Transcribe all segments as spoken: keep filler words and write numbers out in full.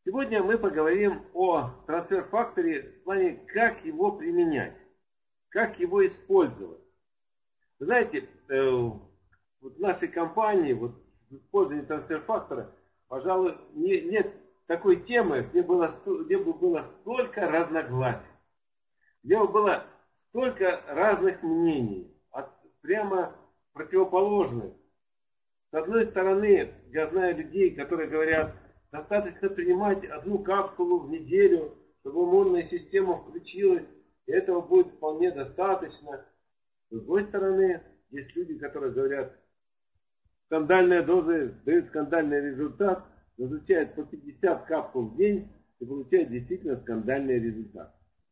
Сегодня мы поговорим о трансфер-факторе в плане, как его применять, как его использовать. Вы знаете, э, вот в нашей компании, вот в использовании трансфер-фактора, пожалуй, не, нет такой темы, где было, где бы было столько разногласий, где бы было столько разных мнений, от прямо противоположных. С одной стороны, я знаю людей, которые говорят, достаточно принимать одну капсулу в неделю, чтобы иммунная система включилась, и этого будет вполне достаточно. С другой стороны, есть люди, которые говорят, скандальные дозы дают скандальный результат, назначают по пятьдесят капсул в день и получают действительно скандальный результат.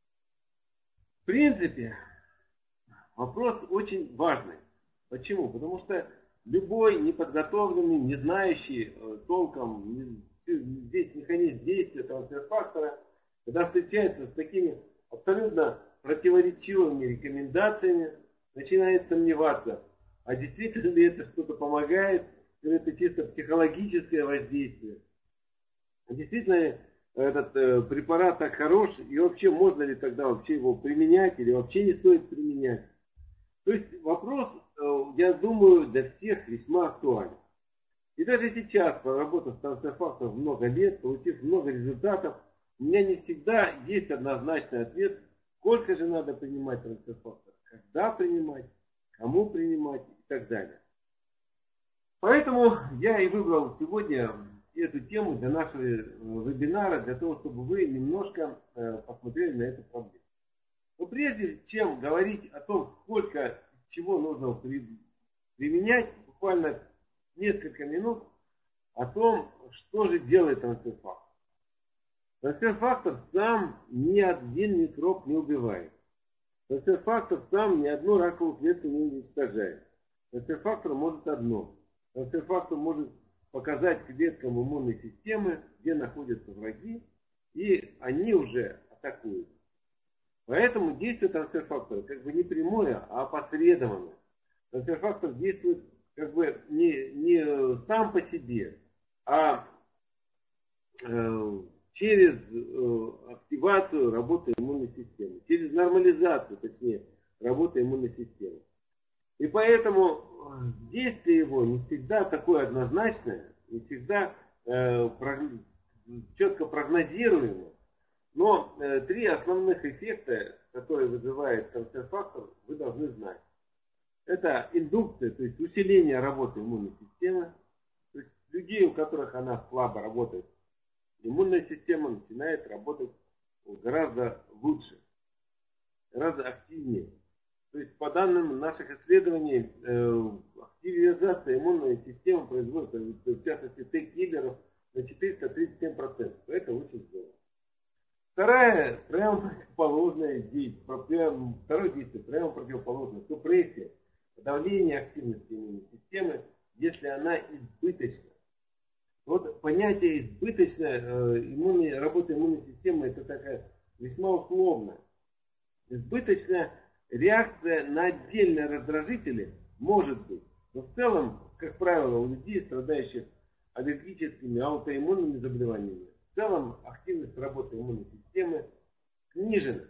В принципе, вопрос очень важный. Почему? Потому что любой неподготовленный, не знающий э, толком не, здесь механизм действия трансфер-фактора, когда встречается с такими абсолютно противоречивыми рекомендациями, начинает сомневаться, а действительно ли это что-то помогает, или это чисто психологическое воздействие. А действительно ли этот э, препарат так хорош, и вообще можно ли тогда вообще его применять, или вообще не стоит применять. То есть вопрос, я думаю, для всех весьма актуален. И даже сейчас, проработав с трансфер-фактором много лет, получив много результатов, у меня не всегда есть однозначный ответ, сколько же надо принимать трансфер-фактор, когда принимать, кому принимать и так далее. Поэтому я и выбрал сегодня эту тему для нашего вебинара, для того, чтобы вы немножко посмотрели на эту проблему. Но прежде чем говорить о том, сколько чего нужно применять, буквально несколько минут о том, что же делает трансфер-фактор. Трансфер-фактор сам ни один микроб не убивает. Трансфер-фактор сам ни одну раковую клетку не уничтожает. Трансфер-фактор может одно. Трансфер-фактор может показать клеткам иммунной системы, где находятся враги, и они уже атакуют. Поэтому действие трансфер-фактора как бы не прямое, а опосредованное. Трансфер-фактор действует как бы не, не сам по себе, а э, через э, активацию работы иммунной системы, через нормализацию, точнее, работы иммунной системы. И поэтому действие его не всегда такое однозначное, не всегда э, прог... четко прогнозируемо. Но э, три основных эффекта, которые вызывает трансфер-фактор, вы должны знать. Это индукция, то есть усиление работы иммунной системы. То есть людей, у которых она слабо работает, иммунная система начинает работать гораздо лучше, гораздо активнее. То есть по данным наших исследований, э, активизация иммунной системы производится, в частности, Т-киллеров на четыреста тридцать семь процентов. Это очень здорово. Вторая, прямо противоположное действие, второе действие, прямо противоположное, супрессия, подавление активности иммунной системы, если она избыточна. Вот понятие избыточная э, иммунной, работы иммунной системы, это такая весьма условная. Избыточная реакция на отдельные раздражители может быть. Но в целом, как правило, у людей, страдающих аллергическими, аутоиммунными заболеваниями, в целом активность работы иммунной системы снижена.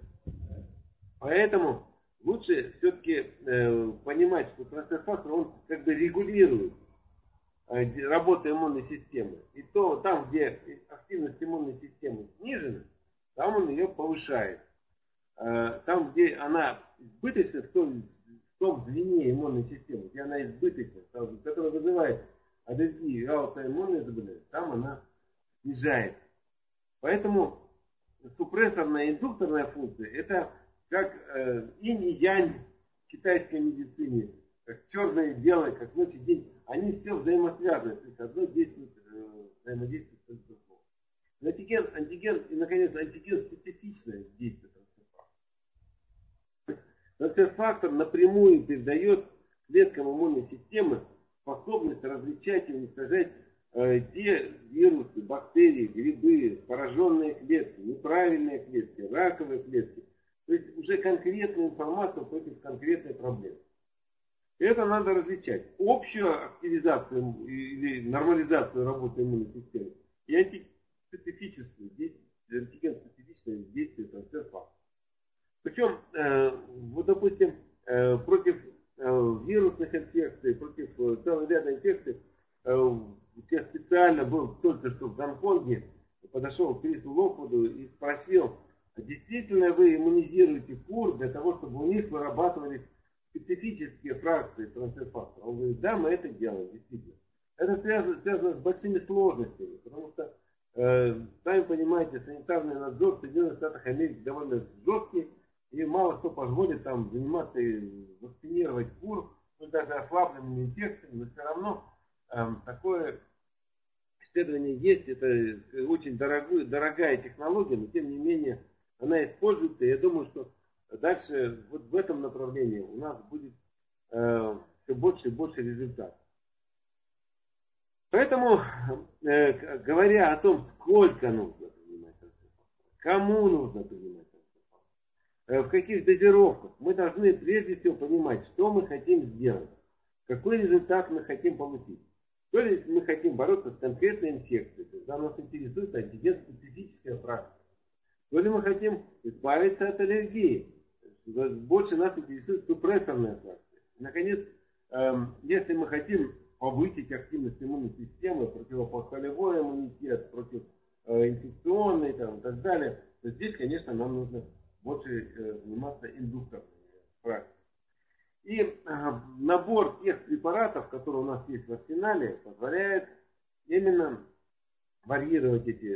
Поэтому лучше все-таки э, понимать, что трансфер-фактор, он как бы регулирует э, работу иммунной системы. И то там, где активность иммунной системы снижена, там он ее повышает. Э, там, где она избыточна, в том, в том звене иммунной системы, где она избыточна, которая вызывает аллергию и аутоиммунные заболевания, там она снижает. Поэтому супрессорная и индукторная функция, это как э, инь и янь в китайской медицине, как черное и белое, как ночь и день. Они все взаимосвязаны, то есть одно действует, э, взаимодействует с другим. Антиген, антиген и, наконец, антиген специфичное действие трансфер-фактора. Трансфер-фактор напрямую передает клеткам иммунной системы способность различать и уничтожать те вирусы, бактерии, грибы, пораженные клетки, неправильные клетки, раковые клетки. То есть уже конкретную информацию против конкретной проблемы. И это надо различать. Общую активизацию или нормализацию работы иммунной системы и, анти, специфическое действие, антиген-специфичное действие трансфер-фактора. Причем, э, вот, допустим, э, против э, вирусных инфекций, против э, целого ряда инфекций, э, я специально был только что в Гонконге, подошел к Крису Локвуду и спросил, действительно вы иммунизируете кур для того, чтобы у них вырабатывались специфические фракции трансфер-фактора? Он говорит, да, мы это делаем, действительно. Это связано, связано с большими сложностями, потому что, э, сами понимаете, санитарный надзор в Соединенных Штатах Америки довольно жесткий, и мало кто позволит там заниматься и вакцинировать кур, ну, даже ослабленными инфекциями, но все равно э, такое исследование есть, это очень дорогую, дорогая технология, но тем не менее она используется, и я думаю, что дальше вот в этом направлении у нас будет э, все больше и больше результатов. Поэтому, э, говоря о том, сколько нужно принимать трансфер-фактора, кому нужно принимать трансфер-фактора, э, в каких дозировках, мы должны прежде всего понимать, что мы хотим сделать, какой результат мы хотим получить. То ли если мы хотим бороться с конкретной инфекцией, тогда нас интересует антиген-специфическая фракция. То ли мы хотим избавиться от аллергии, больше нас интересует супрессорная фракция. Наконец, э, если мы хотим повысить активность иммунной системы, противовоспалительный иммунитет, против э, инфекционный там, и так далее, то здесь, конечно, нам нужно больше э, заниматься индукторной практикой. И э, набор тех препаратов, которые у нас есть в арсенале, позволяет именно варьировать эти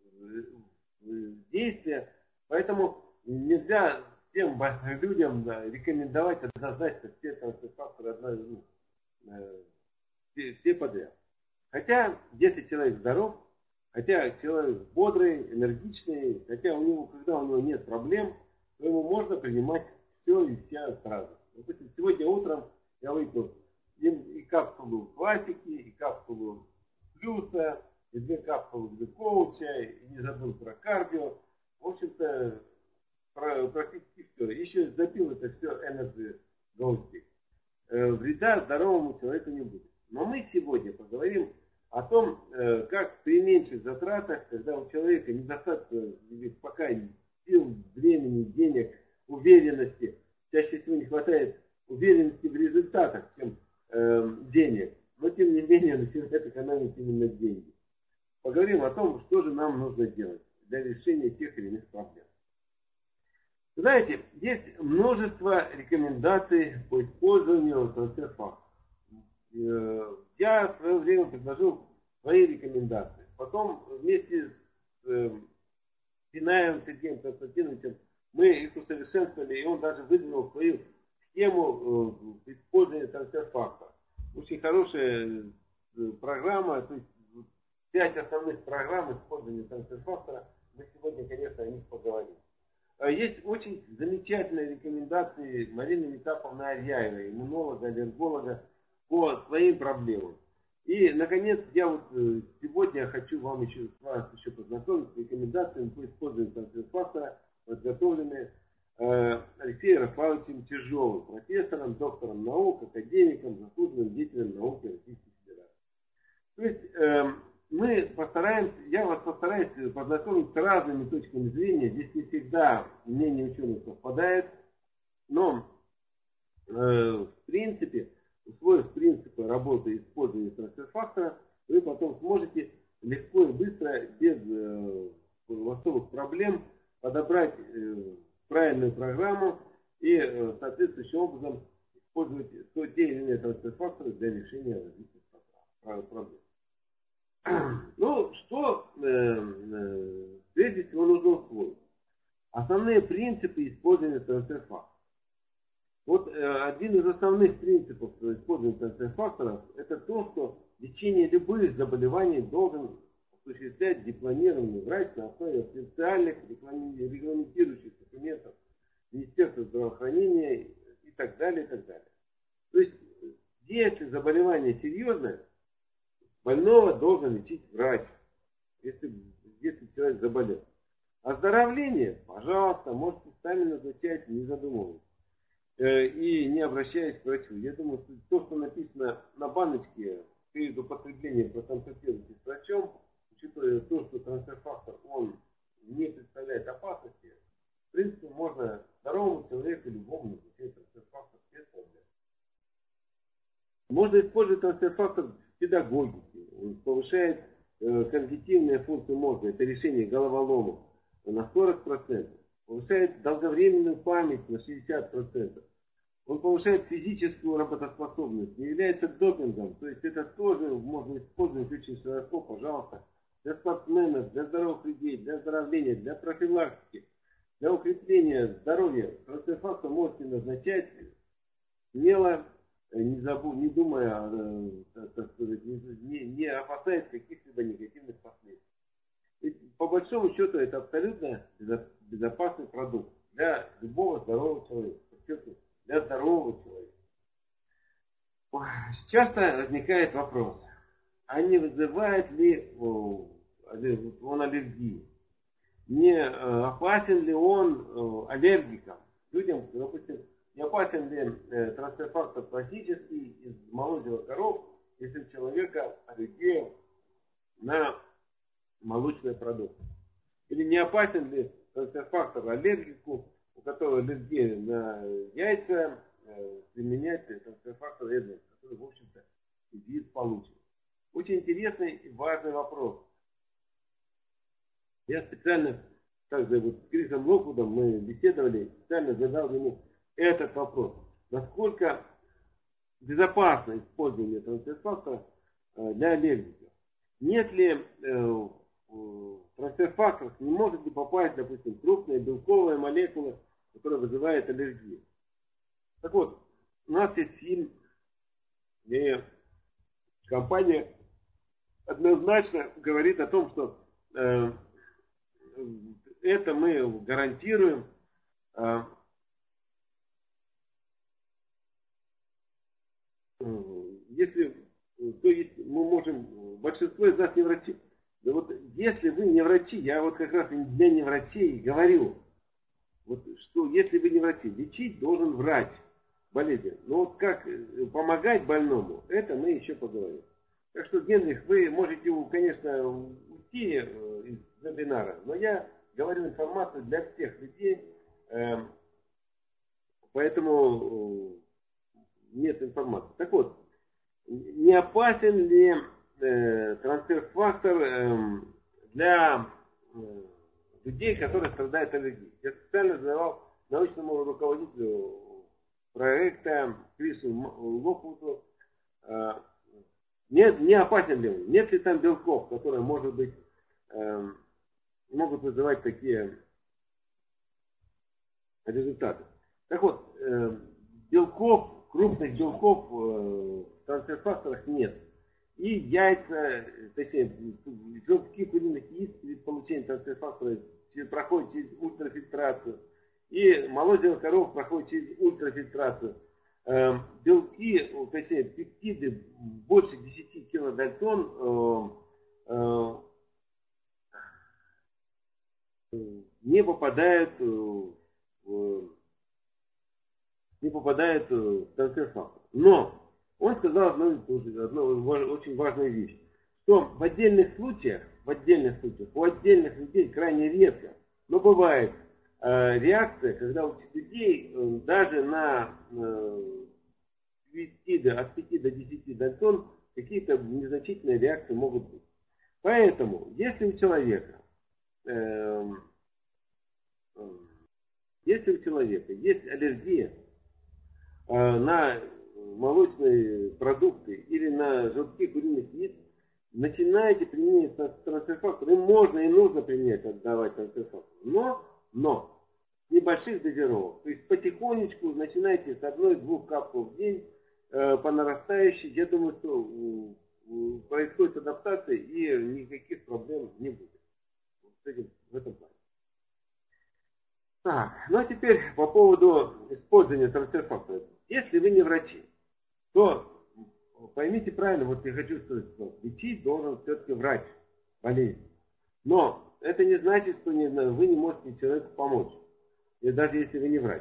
э, действия. Поэтому нельзя всем людям да, рекомендовать однозначно все трансфер-факторы одной, ну, э, все, все подряд. Хотя, если человек здоров, хотя человек бодрый, энергичный, хотя у него, когда у него нет проблем, то ему можно принимать все и вся сразу. Допустим, сегодня утром я выпил и, и капсулу классики, и капсулу плюса, и две капсулы глюкоуча, и не забыл про кардио. В общем-то, про, практически все. Еще запил это все Energy Gold. Э, вреда здоровому человеку не будет. Но мы сегодня поговорим о том, э, как при меньших затратах, когда у человека недостаточно пока сил, времени, денег, уверенности, чаще всего не хватает уверенности в результатах, чем э, денег. Но тем не менее начинает экономить именно деньги. Поговорим о том, что же нам нужно делать для решения тех или иных проблем. Знаете, есть множество рекомендаций по использованию трансфер-факторов. Я в свое время предложил свои рекомендации. Потом вместе с э, Синаевым Сергеем Константиновичем мы их усовершенствовали, и он даже выдвинул свою схему э, использования трансфер-фактора. Очень хорошая э, программа, то есть пять основных программ использования трансфер-фактора. Мы сегодня, конечно, о них поговорим. Есть очень замечательные рекомендации Марины Метаповны Арьяевой, иммунолога, аллерголога, по своим проблемам. И, наконец, я вот сегодня хочу вам еще, вас еще познакомить с рекомендациями по использованию трансфер-фактора, подготовленные э, Алексеем Ярославовичем Чижовым, профессором, доктором наук, академиком, заслуженным деятелем науки Российской Федерации. То есть, э, мы постараемся, я вас постараюсь познакомить с разными точками зрения. Здесь не всегда мнение ученых совпадает, но э, в принципе, усвоив принципы работы и использования трансфер-фактора, вы потом сможете легко и быстро, без э, особых проблем, подобрать э, правильную программу и э, соответствующим образом использовать те или иные трансфер-факторы для решения различных проблем. Ну, что э, э, прежде всего нужно усвоить? Основные принципы использования трансфер-факторов. Вот э, один из основных принципов использования трансфер-факторов — это то, что лечение любых заболеваний должен осуществлять дипломированный врач на основе официальных регламентирующих документов Министерства здравоохранения и так далее, и так далее. То есть, если заболевание серьезное, больного должен лечить врач, если, если человек заболел. Оздоровление, пожалуйста, можете сами назначать, не задумываясь. И не обращаясь к врачу. Я думаю, что то, что написано на баночке, перед употреблением проконсультируйтесь с врачом, учитывая то, что трансфер-фактор, он не представляет опасности, в принципе, можно здоровому человеку, любому назначать трансфер-фактор без проблем. Можно использовать трансфер-фактор в педагогике. Он повышает э, когнитивные функции мозга, это решение головоломок на сорок процентов. Повышает долговременную память на шестьдесят процентов. Он повышает физическую работоспособность, не является допингом. То есть это тоже можно использовать очень широко, пожалуйста, для спортсменов, для здоровых людей, для оздоровления, для профилактики, для укрепления здоровья. Трансфер-фактор можете назначать смело, не, забу, не думая, так сказать, не, не опасаясь каких-либо негативных последствий. И по большому счету это абсолютно безопасный продукт для любого здорового человека. Подчеркну, для здорового человека. Часто возникает вопрос, а не вызывает ли он аллергии? Не опасен ли он аллергикам? Людям, допустим, не опасен ли трансфер-фактор классический из молочных коров, если у человека аллергия на молочные продукты? Или не опасен ли трансфер-фактор аллергику, у которого аллергия на яйца, применять трансфер-фактор Эдвард, который, в общем-то, из яиц получен? Очень интересный и важный вопрос. Я специально, также вот с Крисом Локвудом мы беседовали, специально задал ему этот вопрос. Насколько безопасно использование трансфер-фактора для аллергиков? Нет ли э, трансфер-факторов, не может ли попасть, допустим, крупная белковая молекула, которая вызывает аллергию? Так вот, у нас есть фильм, где компания однозначно говорит о том, что э, это мы гарантируем. Э, если, то есть мы можем, большинство из нас не врачи. Да вот если вы не врачи, я вот как раз для не врачей говорю, вот что если вы не врачи, лечить должен врач болезни. Но вот как помогать больному, это мы еще поговорим. Так что, Генрих, вы можете, конечно, уйти из вебинара, но я говорю информацию для всех людей, поэтому нет информации. Так вот, не опасен ли э, трансфер-фактор э, для э, людей, которые страдают аллергией? Я специально задавал научному руководителю проекта Крису Локвуду, э, не, не опасен ли он? Нет ли там белков, которые, может быть, э, могут вызывать такие результаты? Так вот, э, белков, крупных белков в трансфер-факторах нет. И яйца, точнее, желтки куриных яиц при получении трансфер-фактора проходят через ультрафильтрацию. И молочных коров проходит через ультрафильтрацию. Белки, точнее, пептиды больше десяти килодальтон не попадают в не попадает в трансфер-фактор. Но он сказал одну, одну очень важную вещь, что в отдельных случаях, в отдельных случаях, у отдельных людей крайне редко, но бывает э, реакция, когда у людей э, даже на э, от пяти до десяти дальтон какие-то незначительные реакции могут быть. Поэтому, если у человека э, э, если у человека есть аллергия на молочные продукты или на желтки куриных яиц, начинаете применять трансфер-фактор. И можно и нужно применять, отдавать трансфер-фактор. Но, но, небольших дозировок. То есть потихонечку начинайте с одной-двух капсул в день э, по нарастающей. Я думаю, что э, происходит адаптация и никаких проблем не будет. Вот с этим, в этом плане. Так, ну а теперь по поводу использования трансфер-фактора. Если вы не врачи, то поймите правильно, вот я хочу сказать, что лечить должен все-таки врач болезнь. Но это не значит, что не, вы не можете человеку помочь, и даже если вы не врач.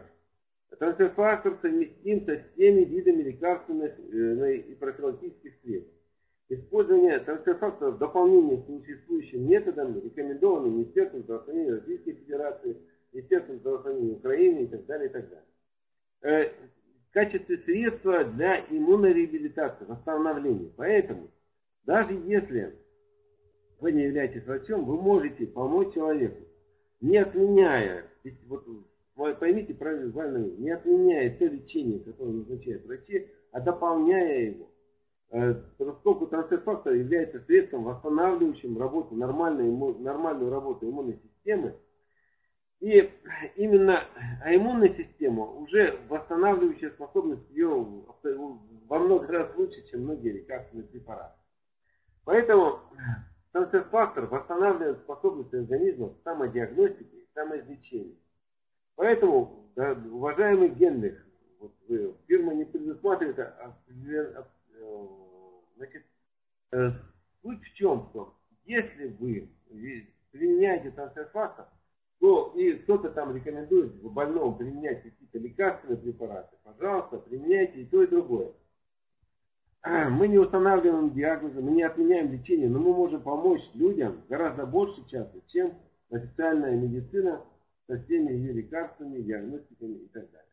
Трансфер-фактор совместим со всеми видами лекарственных э, и профилактических средств. Использование трансфер-факторов в дополнение к существующим методам, рекомендованным Министерством здравоохранения Российской Федерации, Министерством здравоохранения Украины и так далее, и так далее. В качестве средства для иммунореабилитации, восстановления. Поэтому, даже если вы не являетесь врачом, вы можете помочь человеку, не отменяя, ведь вот поймите правильно, не отменяя то лечение, которое назначают врачи, а дополняя его. Поскольку трансфер-фактор является средством, восстанавливающим работу, нормальную, нормальную работу иммунной системы. И именно а иммунная система, уже восстанавливающая способность ее во много раз лучше, чем многие лекарственные препараты. Поэтому трансфер-фактор восстанавливает способность организма к самодиагностике и самоизлечению. Поэтому, да, уважаемый Генрих, вот, фирма не предусматривает, а, а, значит, э, суть в чем, что если вы применяете трансфер-фактор, то и кто-то там рекомендует больному применять какие-то лекарственные препараты, пожалуйста, применяйте и то, и другое. Мы не устанавливаем диагнозы, мы не отменяем лечение, но мы можем помочь людям гораздо больше часто, чем официальная медицина со всеми ее лекарствами, диагностиками и так далее.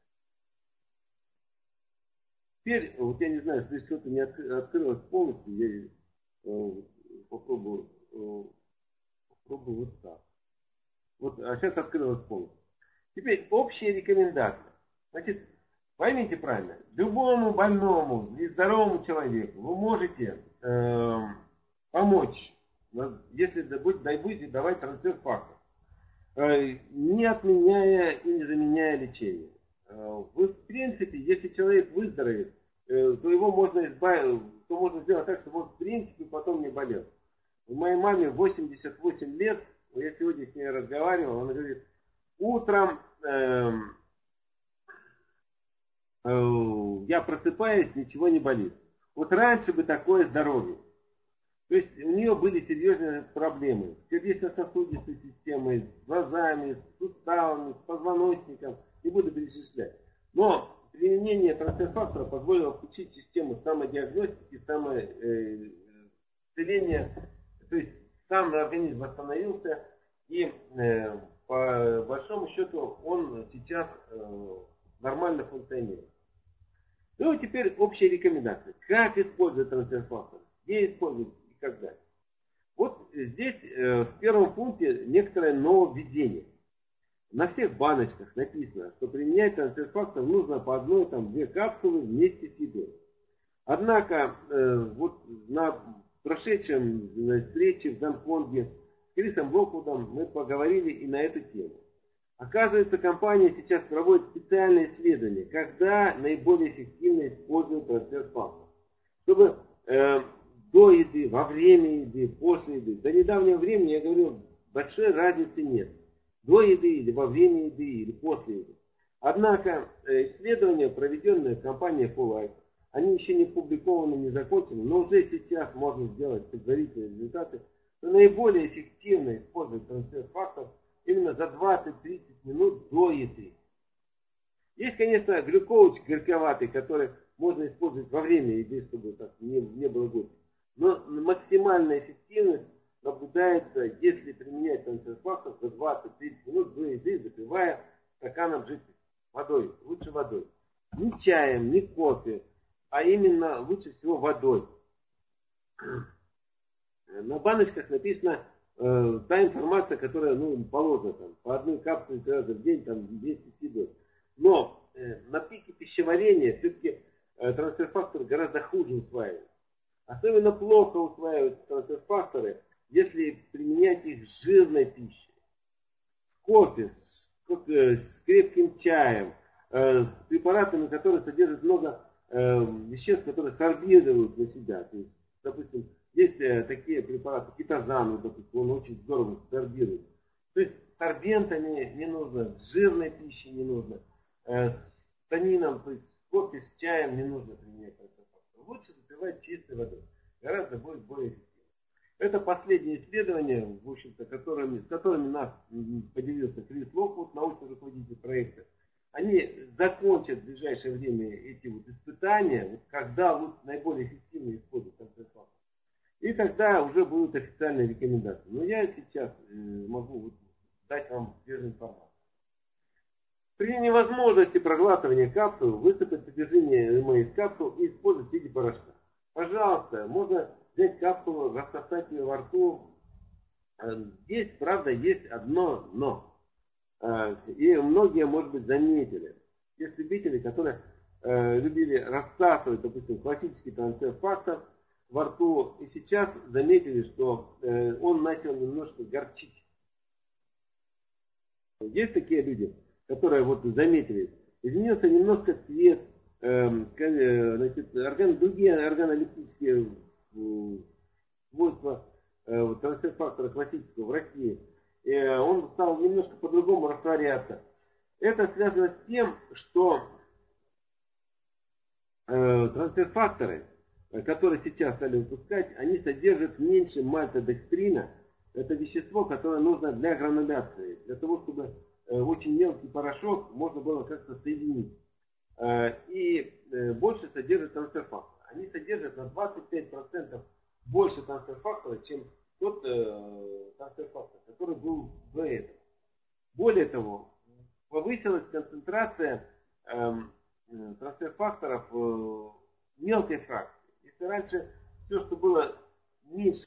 Теперь, вот я не знаю, если что-то не открылось полностью, я э, попробую, э, попробую вот так. Вот, а сейчас открылось полностью. Теперь общие рекомендации. Значит, поймите правильно, любому больному и здоровому человеку вы можете э, помочь, если будете давать трансфер-фактор, э, не отменяя и не заменяя лечение. Вы, в принципе, если человек выздоровеет, то его можно избавить, то можно сделать так, чтобы он, в принципе, потом не болел. У моей маме восемьдесят восемь лет, я сегодня с ней разговаривал, она говорит, утром э, э, я просыпаюсь, ничего не болит. Вот раньше бы такое здоровье. То есть у нее были серьезные проблемы с сердечно-сосудистой системой, с глазами, с суставами, с позвоночником. Не буду перечислять. Но применение трансфер-фактора позволило включить систему самодиагностики, самоисцеления. То есть сам организм восстановился, и э, по большому счету он сейчас э, нормально функционирует. Ну и теперь общие рекомендации. Как использовать трансфер-фактор, где использовать и как далее. Вот здесь э, в первом пункте некоторое нововведение. На всех баночках написано, что применять трансфер-фактор нужно по одной, там, две капсулы вместе с едой. Однако, э, вот на прошедшем на встрече в Гонконге с Крисом Локвудом мы поговорили и на эту тему. Оказывается, компания сейчас проводит специальные исследования, когда наиболее эффективно используют трансфер-фактор. Чтобы э, до еды, во время еды, после еды. До недавнего времени я говорил, большой разницы нет. До еды, или во время еды, или после еды. Однако исследования, проведенные компанией FullLife, они еще не публикованы, не закончены, но уже сейчас можно сделать предварительные результаты, что наиболее эффективно использовать трансфер-фактор именно за двадцать-тридцать минут до еды. Есть, конечно, глюкоуч горьковатый, который можно использовать во время еды, чтобы так не, не было горько. Но максимальная эффективность наблюдается, если применять трансфер-фактор за двадцать-тридцать минут до еды, запивая стаканом жидкости, водой, лучше водой. Не чаем, не кофе, а именно лучше всего водой. На баночках написано э, та информация, которая, ну, положена там, по одной капсуле три раза в день, там, двести едой. Но э, на пике пищеварения все-таки э, трансфер-фактор гораздо хуже усваивается. Особенно плохо усваиваются трансфер-факторы, если применять их с жирной пищей, с кофе, с, с крепким чаем, э, с препаратами, которые содержат много э, веществ, которые сорбируют на себя. То есть, допустим, есть э, такие препараты, кетозан, допустим, он очень здорово сорбирует. То есть с сорбентами не нужно, с жирной пищей не нужно, э, с танином, то есть с кофе, с чаем не нужно применять трансфер-фактор. Лучше запивать чистой водой. Гораздо будет более эффективно. Это последнее исследование, в общем-то, которыми, с которыми нас поделился Крис Локвуд, научный руководитель проекта. Они закончат в ближайшее время эти вот испытания, вот когда вот наиболее эффективно использовать трансфер-фактор. И тогда уже будут официальные рекомендации. Но я сейчас могу дать вам свежую информацию. При невозможности проглатывания капсул высыпать содержимое ЭМА из капсул и использовать в виде порошка. Пожалуйста, можно взять капсулу, рассосать ее во рту. Здесь, правда, есть одно но. И многие, может быть, заметили. Есть любители, которые э, любили рассасывать, допустим, классический трансфер-фактор во рту. И сейчас заметили, что э, он начал немножко горчить. Есть такие люди, которые вот заметили, изменился немножко цвет, э, э, значит, орган, другие органолептические э, свойства э, трансфер-фактора классического в России. Э, он стал немножко по-другому растворяться. Это связано с тем, что э, трансфер-факторы, которые сейчас стали выпускать, они содержат меньше мальтодекстрина. Это вещество, которое нужно для грануляции, для того, чтобы э, очень мелкий порошок можно было как-то соединить. Э, и э, больше содержит трансфер-фактор. Они содержат на двадцать пять процентов больше трансфер-фактора, чем тот э, трансфер-фактор, который был до этого. Более того, повысилась концентрация э, трансфер-факторов э, в мелкой фракции. Если раньше все, что было меньше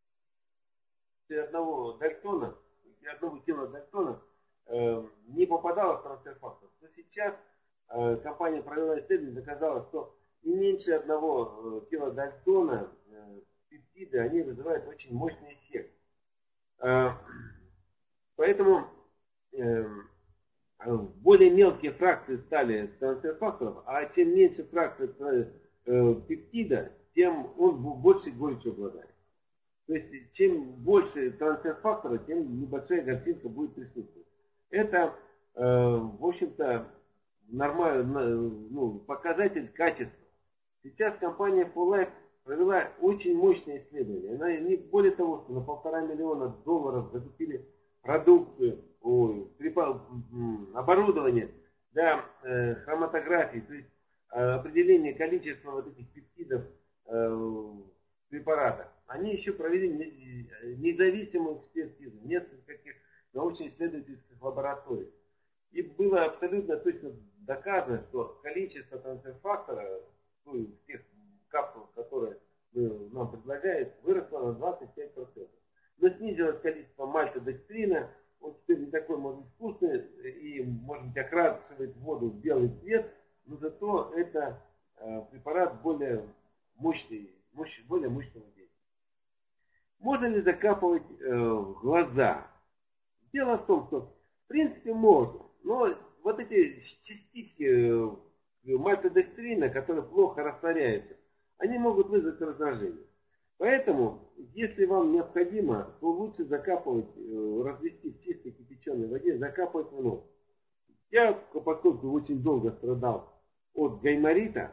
одного дальтона, одного кило дальтона, э, не попадало в трансфер-фактор, то сейчас э, компания провела исследование, доказала, что и меньше одного э, кило дальтона э, пептиды, они вызывают очень мощный эффект. Э, поэтому э, более мелкие фракции стали трансфер-факторов, а чем меньше фракций э, пептида, тем он больше горечью обладает. То есть, чем больше трансфер-фактора, тем небольшая горчинка будет присутствовать. Это, э, в общем-то, нормальный, ну, показатель качества. Сейчас компания Full Life провела очень мощное исследование. Она не более того, что на полтора миллиона долларов закупили продукцию, ой, оборудование для э, хроматографии, то есть э, определение количества вот этих пептидов э, в препаратах. Они еще провели независимую экспертизу в нескольких научно-исследовательских лабораториях. И было абсолютно точно доказано, что количество трансфер-фактора, ну, в тех капсулах, которые нам предлагают, выросло на двадцать пять процентов. Но снизилось количество мальтодекстрина, он теперь не такой, может быть, вкусный и, может быть, окрашивает воду в белый цвет, но зато это э, препарат более мощный, мощь, более мощного действия. Можно ли закапывать э, в глаза? Дело в том, что в принципе можно, но вот эти частички э, мальтодекстрина, которые плохо растворяются, они могут вызвать раздражение. Поэтому, если вам необходимо, то лучше закапывать, э, развести в чистой кипяченой воде, закапывать в нос. Я, поскольку очень долго страдал от гайморита,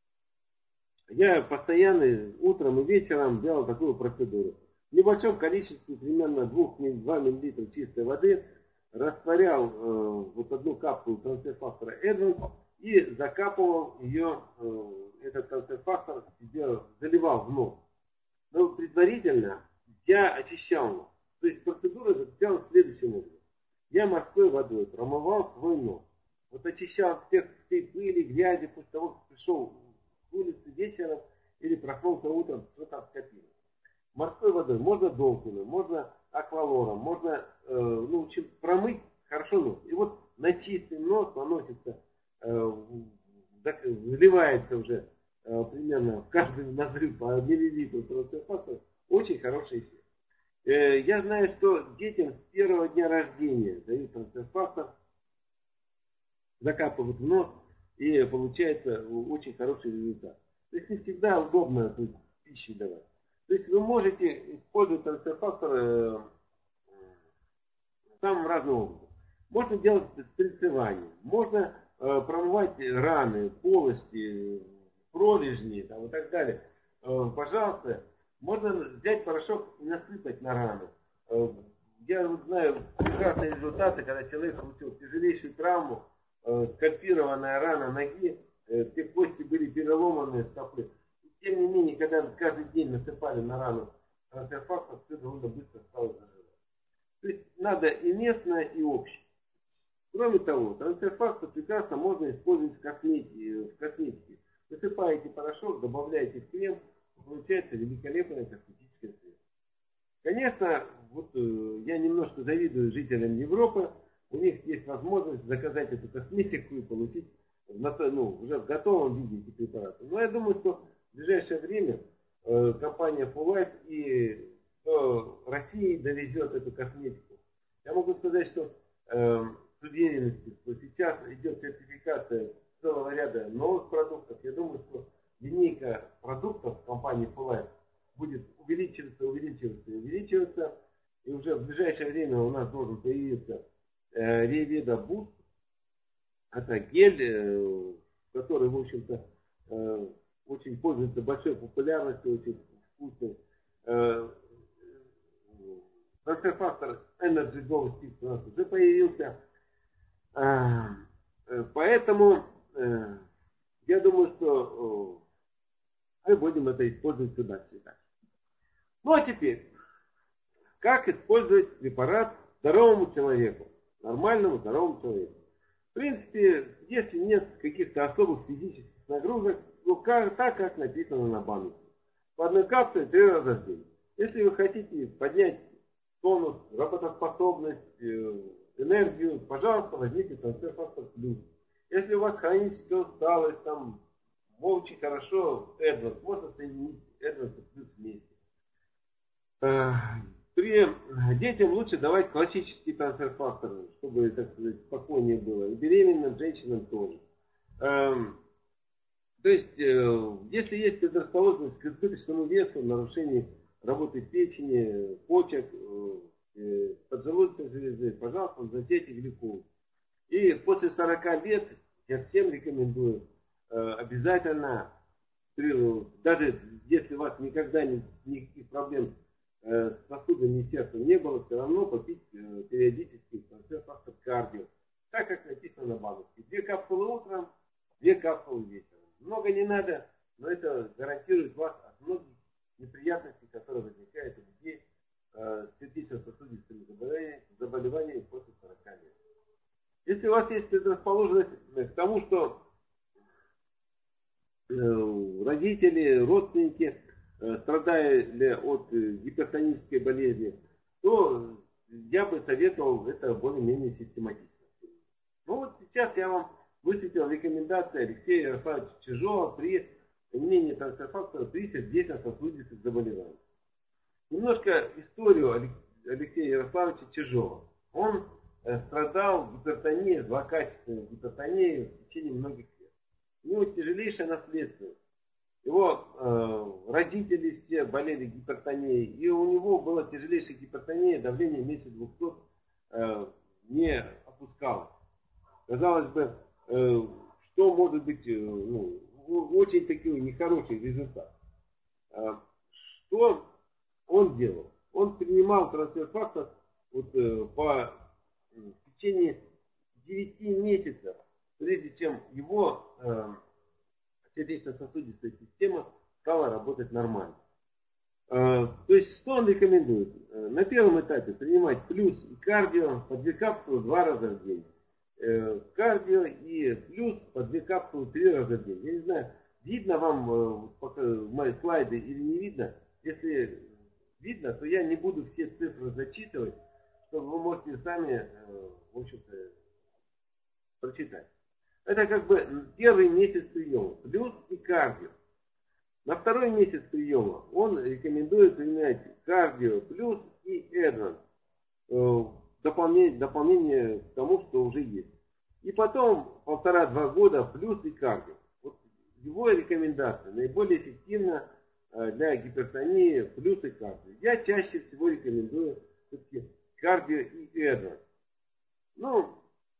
я постоянно утром и вечером делал такую процедуру. В небольшом количестве, примерно два миллилитра чистой воды, растворял э, вот одну капсулу трансфер-фактора Эдванс и закапывал ее, э, этот трансфер-фактор, заливал в нос. Но предварительно я очищал нос. То есть процедура заключалась в следующем образом. Я морской водой промывал свой нос. Вот очищал всех, всей пыли, грязи, после того, как пришел с улицы вечером или проснулся утром, что там скопилось. Морской водой можно долфином, можно аквалором, можно э, ну, в общем, промыть хорошо нос. И вот на чистый нос наносится, э, вливается уже э, примерно в каждый ноздрю по миллилитру трансфер-фактора. Очень хороший эффект. Э, я знаю, что детям с первого дня рождения дают трансфер-фактор, закапывают в нос, и получается очень хороший результат. То есть не всегда удобно тут пищи давать. То есть вы можете использовать трансфер-фактор э, самым разным образом. Можно делать спринцевание, можно э, промывать раны, полости, пролежни там, и так далее. Э, пожалуйста, можно взять порошок и насыпать на рану. Э, я вот знаю прекрасные результаты, когда человек получил тяжелейшую травму, э, скальпированная рана ноги, э, все кости были переломаны, стопы. тем не менее, когда каждый день насыпали на рану трансфер-фактор, все довольно быстро стало заживать. То есть надо и местное, и общее. Кроме того, трансфер-фактор прекрасно можно использовать в косметике. В косметике. Высыпаете порошок, добавляете в крем, получается великолепное косметическое средство. Конечно, вот э, я немножко завидую жителям Европы. У них есть возможность заказать эту косметику и получить в, ну, уже в готовом виде эти препараты. Но я думаю, что в ближайшее время э, компания Full Life и э, России довезет эту косметику. Я могу сказать, что э, с уверенностью, что сейчас идет сертификация целого ряда новых продуктов. Я думаю, что линейка продуктов компании Full Life будет увеличиваться, увеличиваться и увеличиваться. И уже в ближайшее время у нас должен появиться э, Reveda Boost. Это гель, э, который, в общем-то, э, очень пользуется большой популярностью, очень вкусный. Э, Трансфер-фактор Energy Go Stick у нас уже появился. Э, э, поэтому э, я думаю, что э, мы будем это использовать сюда всегда. Ну а теперь, как использовать препарат здоровому человеку, нормальному здоровому человеку? В принципе, если нет каких-то особых физических нагрузок, ну как, так как написано на баночке. По одной капсуле три раза в день. Если вы хотите поднять тонус, работоспособность, энергию, пожалуйста, возьмите трансфер-фактор плюс. Если у вас хроническая усталость, там, очень хорошо, Эдванс, можно соединить Эдванс плюс вместе. При детям лучше давать классический трансфер-фактор, чтобы, так сказать, спокойнее было. И беременным женщинам тоже. То есть, если есть предрасположенность к избыточному весу, нарушению работы печени, почек, поджелудочной железы, пожалуйста, назначайте глюкозу. И после сорока лет я всем рекомендую обязательно, даже если у вас никогда никаких проблем с сосудами и сердцем не было, все равно попить периодически трансфер-фактор кардио, так как написано на баночке. Две капсулы утром, две капсулы вечером. Много не надо, но это гарантирует вас от многих неприятностей, которые возникают у людей с сердечно-сосудистыми заболеваниями, заболеваниями после сорока лет. Если у вас есть предрасположенность к тому, что родители, родственники страдали от гипертонической болезни, то я бы советовал это более-менее систематично. Ну вот сейчас я вам высветил рекомендации Алексея Ярославовича Чижова при применении трансфер-фактора при сердечно-сосудистых заболеваниях. Немножко историю Алексея Ярославовича Чижова. Он страдал гипертонией, злокачественной гипертонией в течение многих лет. У него тяжелейшая наследственность. Его э, родители все болели гипертонией, и у него была тяжелейшая гипертония, давление меньше двухсот э, не опускалось. Казалось бы, э, что может быть э, ну, очень такой нехороший результат. Э, что он делал? Он принимал трансфер-фактор вот, э, по э, в течение девяти месяцев, прежде чем его э, сердечно-сосудистая система стала работать нормально. То есть, что он рекомендует? На первом этапе принимать плюс и кардио по две капсулы два раза в день. Кардио и плюс по две капсулы три раза в день. Я не знаю, видно вам мои слайды или не видно. Если видно, то я не буду все цифры зачитывать, чтобы вы можете сами, в общем-то, прочитать. Это как бы первый месяц приема, плюс и кардио. На второй месяц приема он рекомендует применять кардио плюс и Эдванс. Дополнение, дополнение к тому, что уже есть. И потом полтора-два года плюс и кардио. Вот его рекомендация наиболее эффективна для гипертонии плюс и кардио. Я чаще всего рекомендую все-таки кардио и Эдванс. Ну,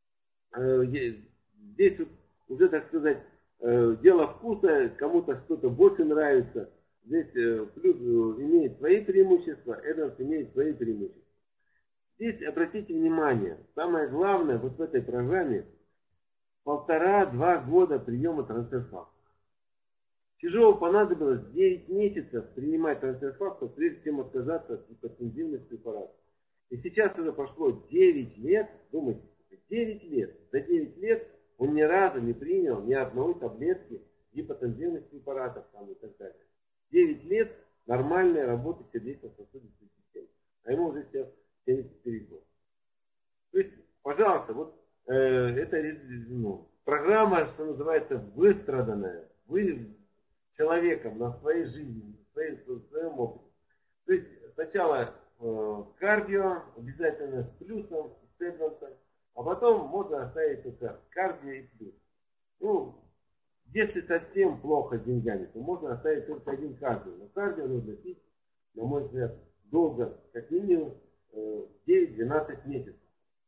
здесь вот уже, так сказать, дело вкуса, кому-то что-то больше нравится. Здесь плюс имеет свои преимущества, Эдванс имеет свои преимущества. Здесь обратите внимание, самое главное вот в этой программе полтора-два года приема трансфер-фактора. Чижову понадобилось девять месяцев принимать трансфер-фактор, прежде чем отказаться от гипотензивных препаратов. И сейчас уже прошло девять лет, думайте, девять лет. За девять лет он ни разу не принял ни одной таблетки гипотензивных препаратов там, и так далее. девять лет нормальной работы сердечно-сосудистой системы. А ему уже сейчас семьдесят четыре года. То есть, пожалуйста, вот э, это ну, программа, что называется, выстраданная. Вы человеком на своей жизни, на своей, на своем опыте. То есть сначала э, кардио, обязательно с плюсом, с эдвансом, а потом можно оставить только кардио и плюс. Ну, если совсем плохо с деньгами, то можно оставить только один кардио. Но кардио нужно пить, на мой взгляд, долго, как минимум э, девять-двенадцать месяцев.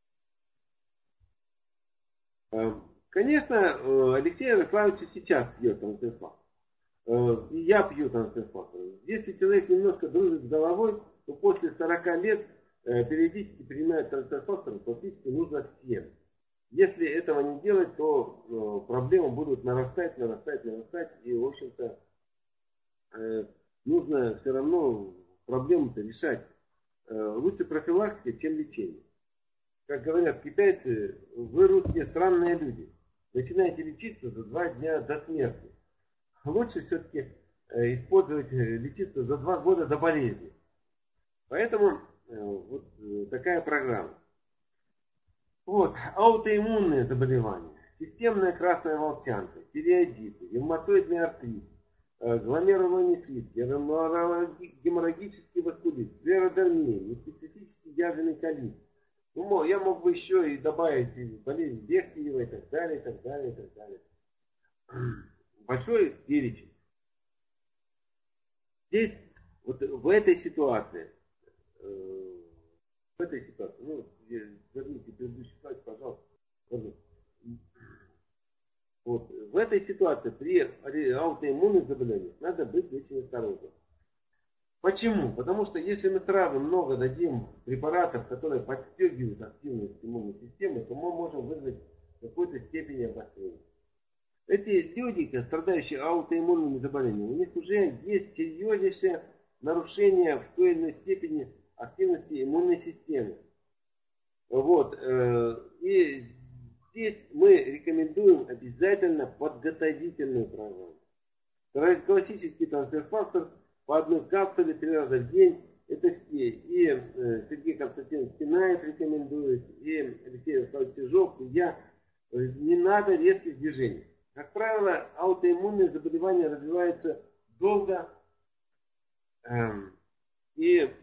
Э, конечно, Алексей Ярославович сейчас пьет трансфер-фактор. И я пью трансфер-фактор. Если человек немножко дружит с головой, то после сорока лет э, периодически принимает трансфер-фактор, практически нужно всем. Если этого не делать, то э, проблемы будут нарастать, нарастать, нарастать. И, в общем-то, э, нужно все равно проблему-то решать. Э, лучше профилактика, чем лечение. Как говорят китайцы, вы, русские, странные люди. Начинаете лечиться за два дня до смерти. Лучше все-таки использовать, лечиться за два года до болезни. Поэтому вот такая программа. Вот, аутоиммунные заболевания, системная красная волчанка, тиреоидиты, ревматоидный артрит, гломерулонефрит, геморрагический васкулит, склеродермия, неспецифический язвенный колит. Ну, я мог бы еще и добавить болезнь Бехтерева и так далее, и так далее, и так далее. Большой перечень. Здесь, вот в этой ситуации, э, в этой ситуации, ну, верните предыдущий слайд, пожалуйста. Вот, в этой ситуации при аутоиммунных заболеваниях надо быть очень осторожным. Почему? Потому что если мы сразу много дадим препаратов, которые подстегивают активность иммунной системы, то мы можем вызвать в какой-то степени обострение. Эти люди, страдающие аутоиммунными заболеваниями, у них уже есть серьезнейшее нарушение в той или иной степени активности иммунной системы. Вот. И здесь мы рекомендуем обязательно подготовительную программу. Классический трансфер-фактор по одной капсуле три раза в день. Это все. И Сергей Константинович Пинаев рекомендует, и Алексей Ярославович Чижов, и я. Не надо резких движений. Как правило, аутоиммунные заболевания развиваются долго э, и э,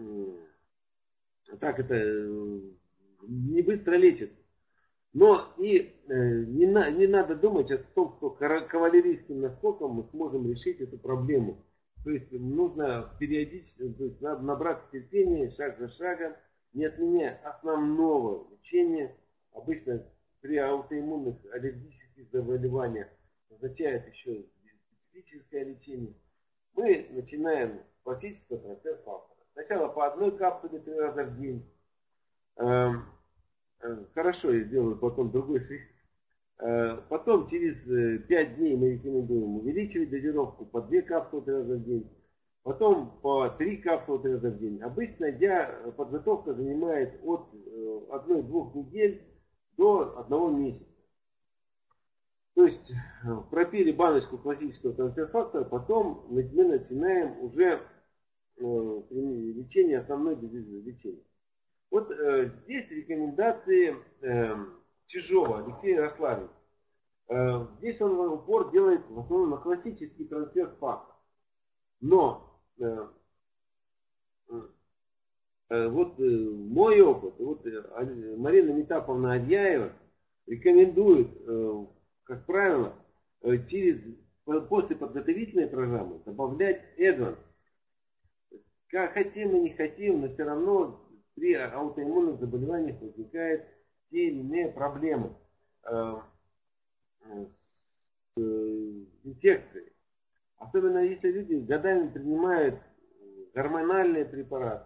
так это э, не быстро лечится. Но и э, не, на, не надо думать о том, что кавалерийским наскоком мы сможем решить эту проблему. То есть нужно периодически, то есть надо набраться терпения, шаг за шагом, не отменяя основного лечения. Обычно при аутоиммунных аллергических заболеваниях означает еще специфическое лечение. Мы начинаем с классического трансфер-фактора. Сначала по одной капсуле три раза в день. Хорошо, я сделаю потом другой шрифт. Потом через пять дней мы рекомендуем увеличивать дозировку по две капсулы три раза в день. Потом по три капсулы три раза в день. Обычно я, подготовка занимает от одной-двух недель до одного месяца. То есть пропили баночку классического трансфер-фактора, потом мы начинаем уже лечение, основной лечение. Вот э, здесь рекомендации э, Чижова Алексея Ярославовича. Э, здесь он упор делает в основном на классический трансфер-фактор. Но э, э, вот э, мой опыт, вот э, Марина Метаповна Адьяева рекомендует, э, как правило, э, через, после подготовительной программы добавлять эдванс. Как хотим и не хотим, но все равно при аутоиммунных заболеваниях возникают те или иные проблемы э, с э, инфекцией. Особенно если люди годами принимают гормональные препараты,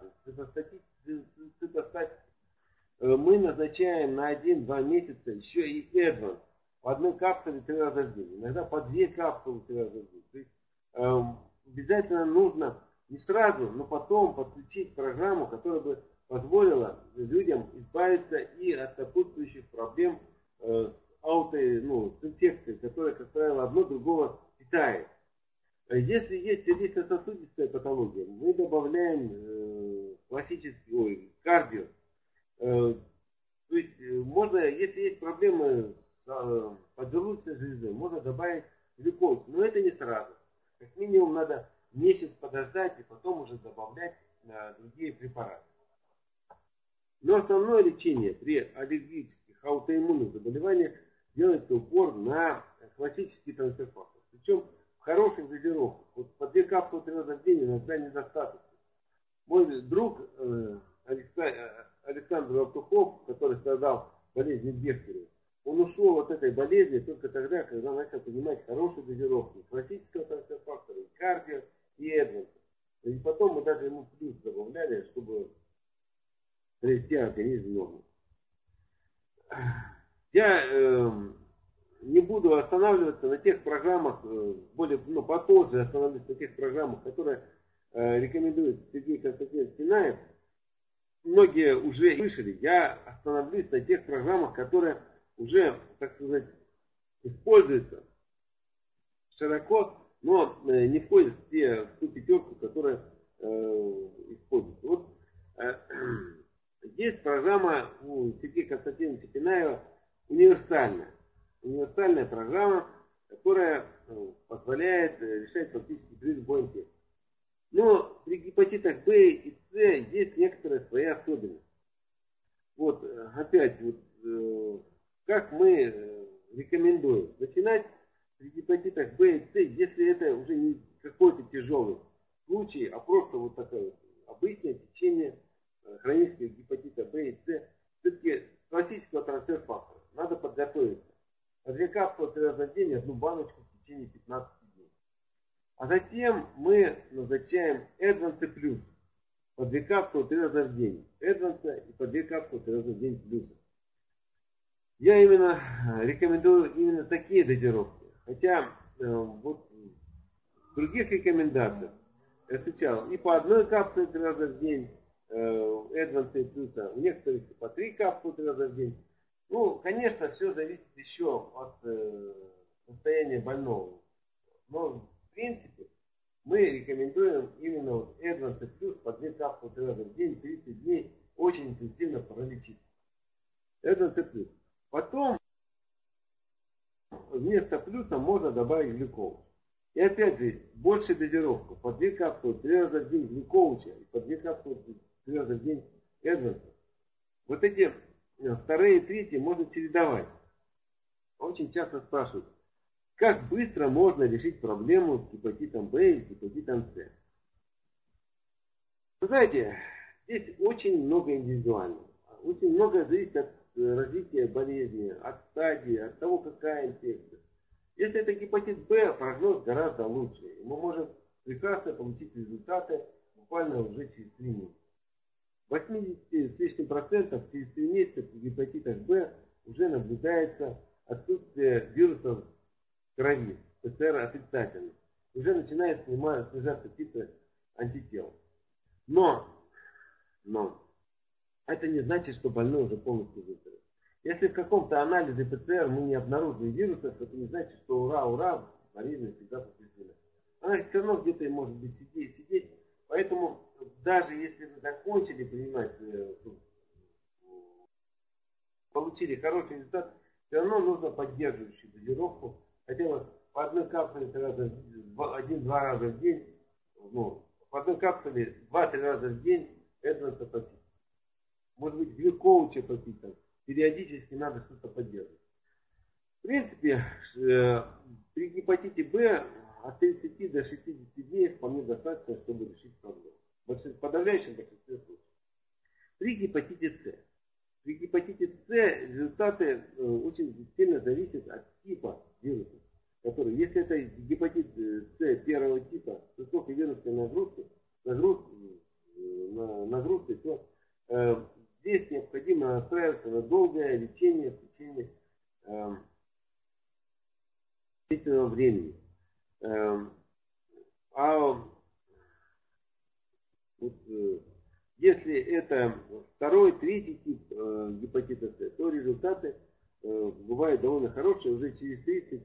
цитостатики. Мы назначаем на один-два месяца еще и эдванс. по одной капсуле три раза в день, иногда по две капсулы три раза в день. То есть э, обязательно нужно не сразу, но потом подключить программу, которая бы позволила людям избавиться и от сопутствующих проблем э, с ауто, ну, с инфекцией, которая, как правило, одно другого питает. Если есть сердечно-сосудистая патология, мы добавляем э, классический, ой, кардио. Э, то есть э, можно, если есть проблемы с э, поджелудочной железой, можно добавить глюкозу. Но это не сразу. Как минимум надо месяц подождать и потом уже добавлять э, другие препараты. Но основное лечение при аллергических, аутоиммунных заболеваниях делается упор на классический трансфер-фактор. Причем в хороших дозировках. Вот по две капсулы три раза в день иногда недостаточно. Мой друг э, Александр Алтухов, который страдал болезнью Бехтерева, он ушел от этой болезни только тогда, когда начал понимать хорошие дозировки классического трансфер-фактора, и кардио, и эдванса. И потом мы даже ему плюс добавляли, чтобы привести организм в норму. Я э, не буду останавливаться на тех программах, э, более, ну, попозже остановлюсь на тех программах, которые э, рекомендует Сергей Константинович Синаев. Многие уже слышали. Я остановлюсь на тех программах, которые уже, так сказать, используются широко, но э, не входят в, те, в ту пятерку, которая э, используется. Вот э, есть программа у Сергея Константиновича Синаева универсальная. Универсальная программа, которая э, позволяет э, решать практически любой инфекции. Но при гепатитах Б и С есть некоторые свои особенности. Вот опять, вот, э, как мы э, рекомендуем начинать при гепатитах Б и С, если это уже не какой-то тяжелый случай, а просто вот такое вот обычное течение э, хронического гепатита Б и С, все-таки классического трансфер-фактора. Надо подготовиться. По две капсулы три раза в день, одну баночку в течение пятнадцати дней. А затем мы назначаем Эдванса плюс. По две капсулы три раза в день. Эдванса и по две капсулы три раза в день плюса. Я именно рекомендую именно такие дозировки. Хотя э, вот в других рекомендациях я встречал и по одной капсуле три раза в день э, Эдванса и плюса. У некоторых по три капсулы три раза в день. Ну, конечно, все зависит еще от э, состояния больного. Но в принципе мы рекомендуем именно вот Эдванса плюс по две капсулы три раза в день, тридцать дней, очень интенсивно пролечиться. Эдванса плюс. Потом вместо плюса можно добавить глюкозу. И опять же, больше дозировку. По две капсулы три раза в день глюкоза и по две капсулы три раза в день Эдванса. Вот эти вторые и третьи можно чередовать. Очень часто спрашивают, как быстро можно решить проблему с гепатитом Б и гепатитом С. Вы знаете, здесь очень много индивидуально. Очень многое зависит от развития болезни, от стадии, от того, какая инфекция. Если это гепатит Б, прогноз гораздо лучше. И мы можем прекрасно получить результаты буквально уже через три месяца. восемьдесят с лишним процентов через три месяца при гепатитах Б уже наблюдается отсутствие вирусов в крови, ПЦР отрицательный. Уже начинает снижаться титры антител. Но, но, это не значит, что больной уже полностью выздоровел. Если в каком-то анализе ПЦР мы не обнаружили вирусов, это не значит, что ура, ура, болезнь всегда побеждена. Она все равно где-то может быть сидеть, сидеть. Поэтому даже если вы закончили принимать, получили хороший результат, все равно нужно поддерживающую дозировку. Хотя бы по одной капсуле один-два раза в день, ну, по одной капсуле два-три раза в день Эдванса попить. Может быть, глюкоуча попить там. Периодически надо что-то поддерживать. В принципе, при гепатите Б от тридцати до шестидесяти дней вполне достаточно, чтобы решить проблему. В подавляющем большинстве случаев. При гепатите С. При гепатите С результаты очень сильно зависят от типа вируса. Который, если это гепатит С первого типа с высокой вирусной нагрузкой, нагрузкой, нагрузкой то э, здесь необходимо настраиваться на долгое лечение в течение э, длительного времени. А вот, если это второй, третий тип гепатита С, то результаты бывают довольно хорошие. Уже через тридцать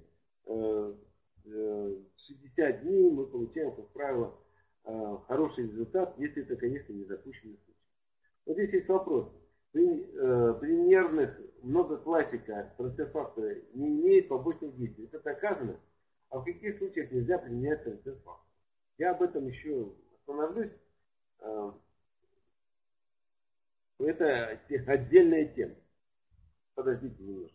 шестьдесят дней мы получаем, как правило, хороший результат, если это, конечно, не запущенный случай. Вот здесь есть вопрос. При, э, при нервных многоклассика трансфер-фактора не имеет побочных действий. Это доказано. А в каких случаях нельзя применять трансфер-фактор? Я об этом еще остановлюсь. Э, это отдельная тема. Подождите немножко.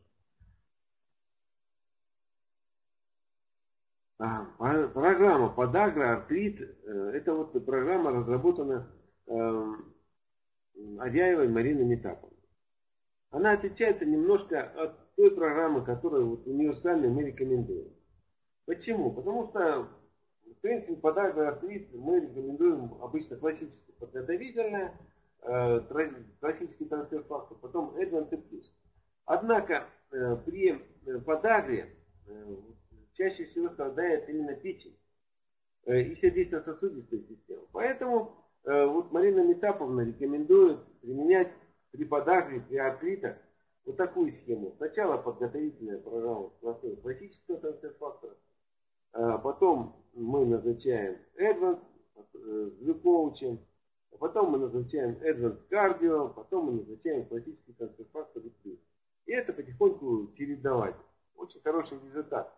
А, программа подагра, артрит. Э, это вот программа разработана э, Адяевой Мариной Метаповной. Она отличается немножко от той программы, которую вот универсальную мы рекомендуем. Почему? Потому что, в принципе, подагра, артрит мы рекомендуем обычно классически подготовительное, э, классический трансфер-фактор, потом Эдванс и плюс. Однако э, при подагре э, чаще всего страдает именно печень э, и сердечно-сосудистая система. Поэтому вот Марина Метаповна рекомендует применять при подагре, при артритах вот такую схему. Сначала подготовительная программа классического трансфер-фактора, потом мы назначаем Advance с глюкоучем, потом мы назначаем Advance кардио, потом мы назначаем классический трансфер-фактор и плюс. И это потихоньку чередовать. Очень хороший результат.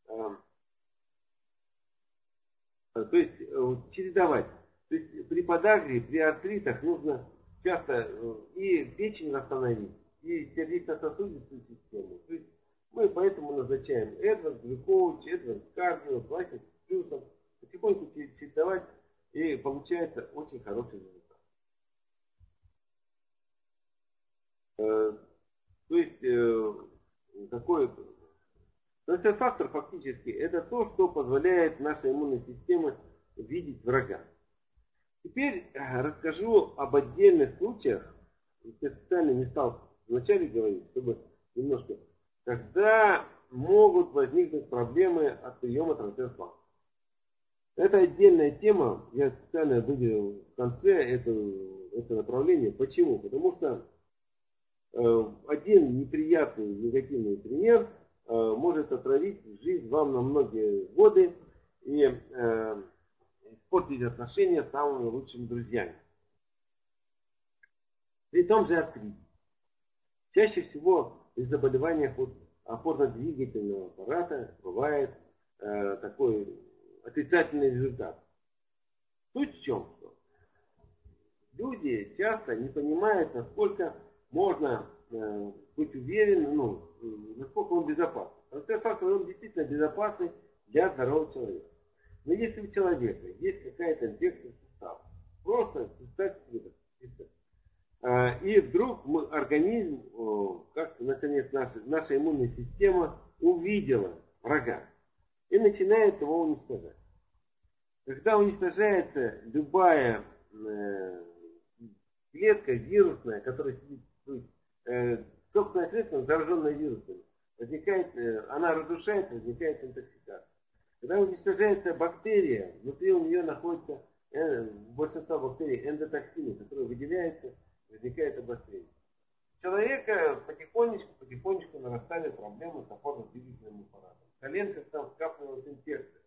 То есть чередовать. То есть при подагре, при артритах нужно часто и печень восстановить, и сердечно-сосудистую систему. То есть мы поэтому назначаем Advance, глюкоуч, Advance кардио, классик с плюсом. Потихоньку чередовать, и получается очень хороший результат. То есть какой трансфер-фактор фактически это то, что позволяет нашей иммунной системе видеть врага. Теперь расскажу об отдельных случаях, я специально не стал вначале говорить, чтобы немножко, когда могут возникнуть проблемы от приема трансфер-фактора. Это отдельная тема, я специально выделил в конце это, это направление. Почему? Потому что э, один неприятный, негативный пример э, может отравить жизнь вам на многие годы и э, испортить отношения с самыми лучшими друзьями. При том же артрите. Чаще всего при заболеваниях вот опорно-двигательного аппарата бывает э, такой отрицательный результат. Суть в чем? Что люди часто не понимают, насколько можно э, быть уверенным, ну, насколько он безопасен. Трансфер-фактор он действительно безопасный для здорового человека. Но если у человека есть какая-то инфекция сустава, просто представьте себе, и вдруг мы, организм, как наконец наша, наша иммунная система увидела врага и начинает его уничтожать. Когда уничтожается любая э, клетка вирусная, которая сидит, э, собственно клетка, зараженная вирусами, возникает, э, она разрушается, возникает интоксикация. Когда уничтожается бактерия, внутри у нее находится э, большинство бактерий эндотоксины, которые выделяются, возникает обострение. У человека потихонечку, потихонечку нарастали проблемы с опорно-двигательным аппаратом. В коленках там скапливалась инфекция.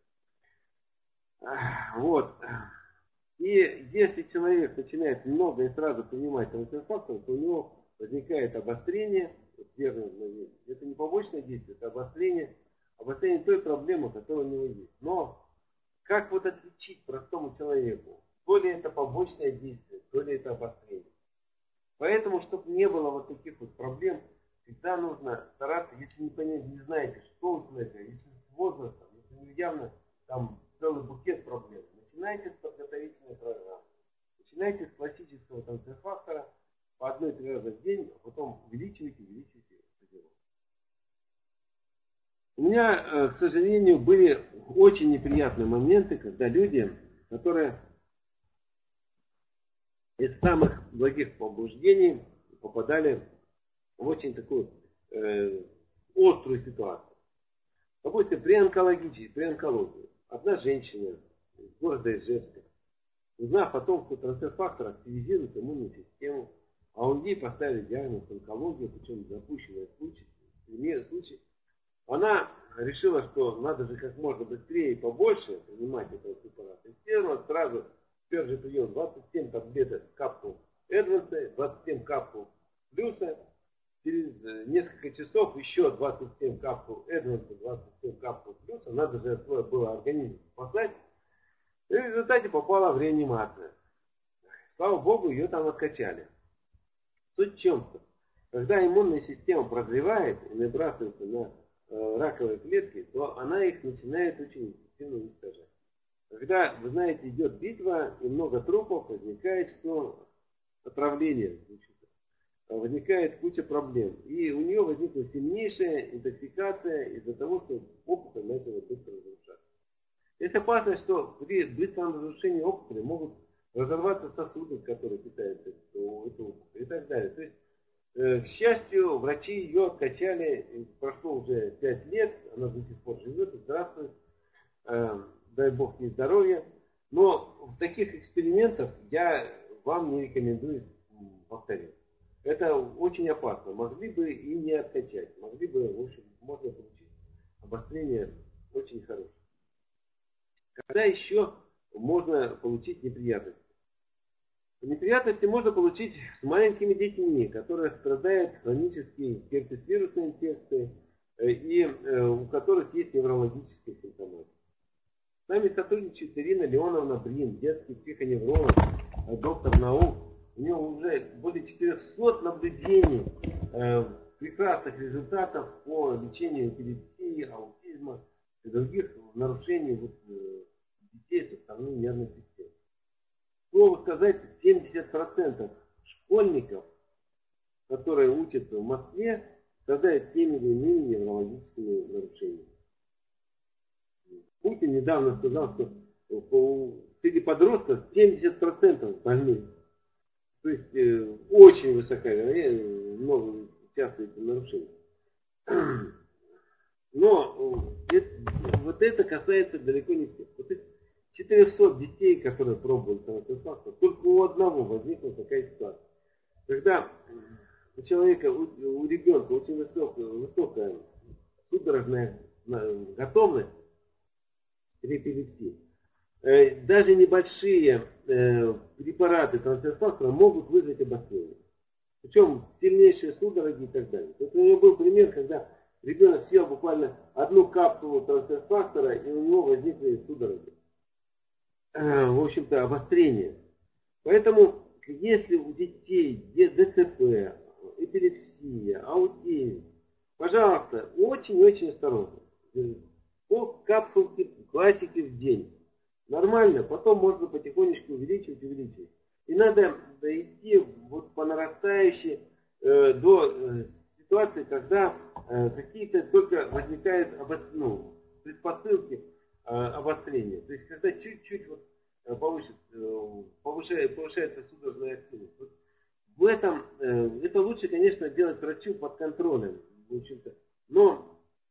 Вот. И если человек начинает много и сразу принимать трансфер-фактор, то у него возникает обострение. Это не побочное действие, это обострение. Обострение той проблемы, которая у него есть. Но как вот отличить простому человеку? То ли это побочное действие, то ли это обострение. Поэтому, чтобы не было вот таких вот проблем, всегда нужно стараться, если не, понять, не знаете, что у человека, если с возрастом, если явно там целый букет проблем, начинайте с подготовительной программы. Начинайте с классического трансфер-фактора по одной-три раза в день, а потом увеличивайте, увеличивайте. У меня, к сожалению, были очень неприятные моменты, когда люди, которые из самых благих побуждений попадали в очень такую э, острую ситуацию. Допустим, при онкологии, при онкологии. Одна женщина из города Ижевска, узнав о том, что трансфер-фактор активизирует иммунную систему, а у нее поставили диагноз онкология, причем запущенный случай, случай, она решила, что надо же как можно быстрее и побольше принимать этого препарата. И сделала сразу в первый же прием двадцать семь таблеток капсул Эдванса, двадцать семь капсул плюса. Через несколько часов еще двадцать семь капсул Эдванса, двадцать семь капсул плюса. Надо же свой было организм спасать. И в результате попала в реанимацию. Слава Богу, ее там откачали. Суть в чем-то. Когда иммунная система прогревает и набрасывается на э, раковые клетки, то она их начинает очень эффективно уничтожать. Когда, вы знаете, идет битва и много трупов, возникает что отравление, возникает куча проблем. И у нее возникла сильнейшая интоксикация из-за того, что опухоль начала быстро разрушаться. Есть опасность, что при быстром разрушении опухоли могут разорваться сосуды, которые питают эту, эту опухоль и так далее. То есть, э, к счастью, врачи ее откачали, прошло уже пять лет, она до сих пор живет и здравствует, э, дай бог ей здоровья. Но в таких экспериментах я вам не рекомендую повторять. Это очень опасно. Могли бы и не откачать. Могли бы, в общем, можно получить обострение очень хорошее. Когда еще можно получить неприятности? Неприятности можно получить с маленькими детьми, которые страдают хронической герпес-вирусной инфекцией и у которых есть неврологические симптомы. С нами сотрудничает Ирина Леоновна Брин, детский психоневролог, доктор наук. У него уже более четырехсот наблюдений, э, прекрасных результатов по лечению эпилепсии, аутизма и других нарушений вот, э, детей со стороны нервной системы. Слово сказать, семьдесят процентов школьников, которые учатся в Москве, страдают теми или иными неврологическими нарушениями. Путин недавно сказал, что среди подростков семьдесят процентов больных. То есть э, очень высокая вероятность, много часто это нарушений. Но э, это, вот это касается далеко не всех. Вот четырехсот детей, которые пробовали трансфер-фактор, только у одного возникла такая ситуация. Когда у человека, у, у ребенка очень высокая, высокая судорожная готовность к эпилепсии, даже небольшие э, препараты трансфер-фактора могут вызвать обострение. Причем сильнейшие судороги и так далее. Вот у меня был пример, когда ребенок съел буквально одну капсулу трансфер-фактора, и у него возникли судороги. Э, в общем-то, обострение. Поэтому, если у детей ДЦП, эпилепсия, аутизм, пожалуйста, очень-очень осторожно. По капсулке классики в день. Нормально, потом можно потихонечку увеличивать, увеличивать. И надо дойти вот по нарастающей э, до э, ситуации, когда э, какие-то только возникают обос... ну, предпосылки э, обострения. То есть, когда чуть-чуть вот, э, повышит, э, повышает, повышается судорожная активность. Вот в этом, э, это лучше, конечно, делать врачу под контролем. В общем-то. Но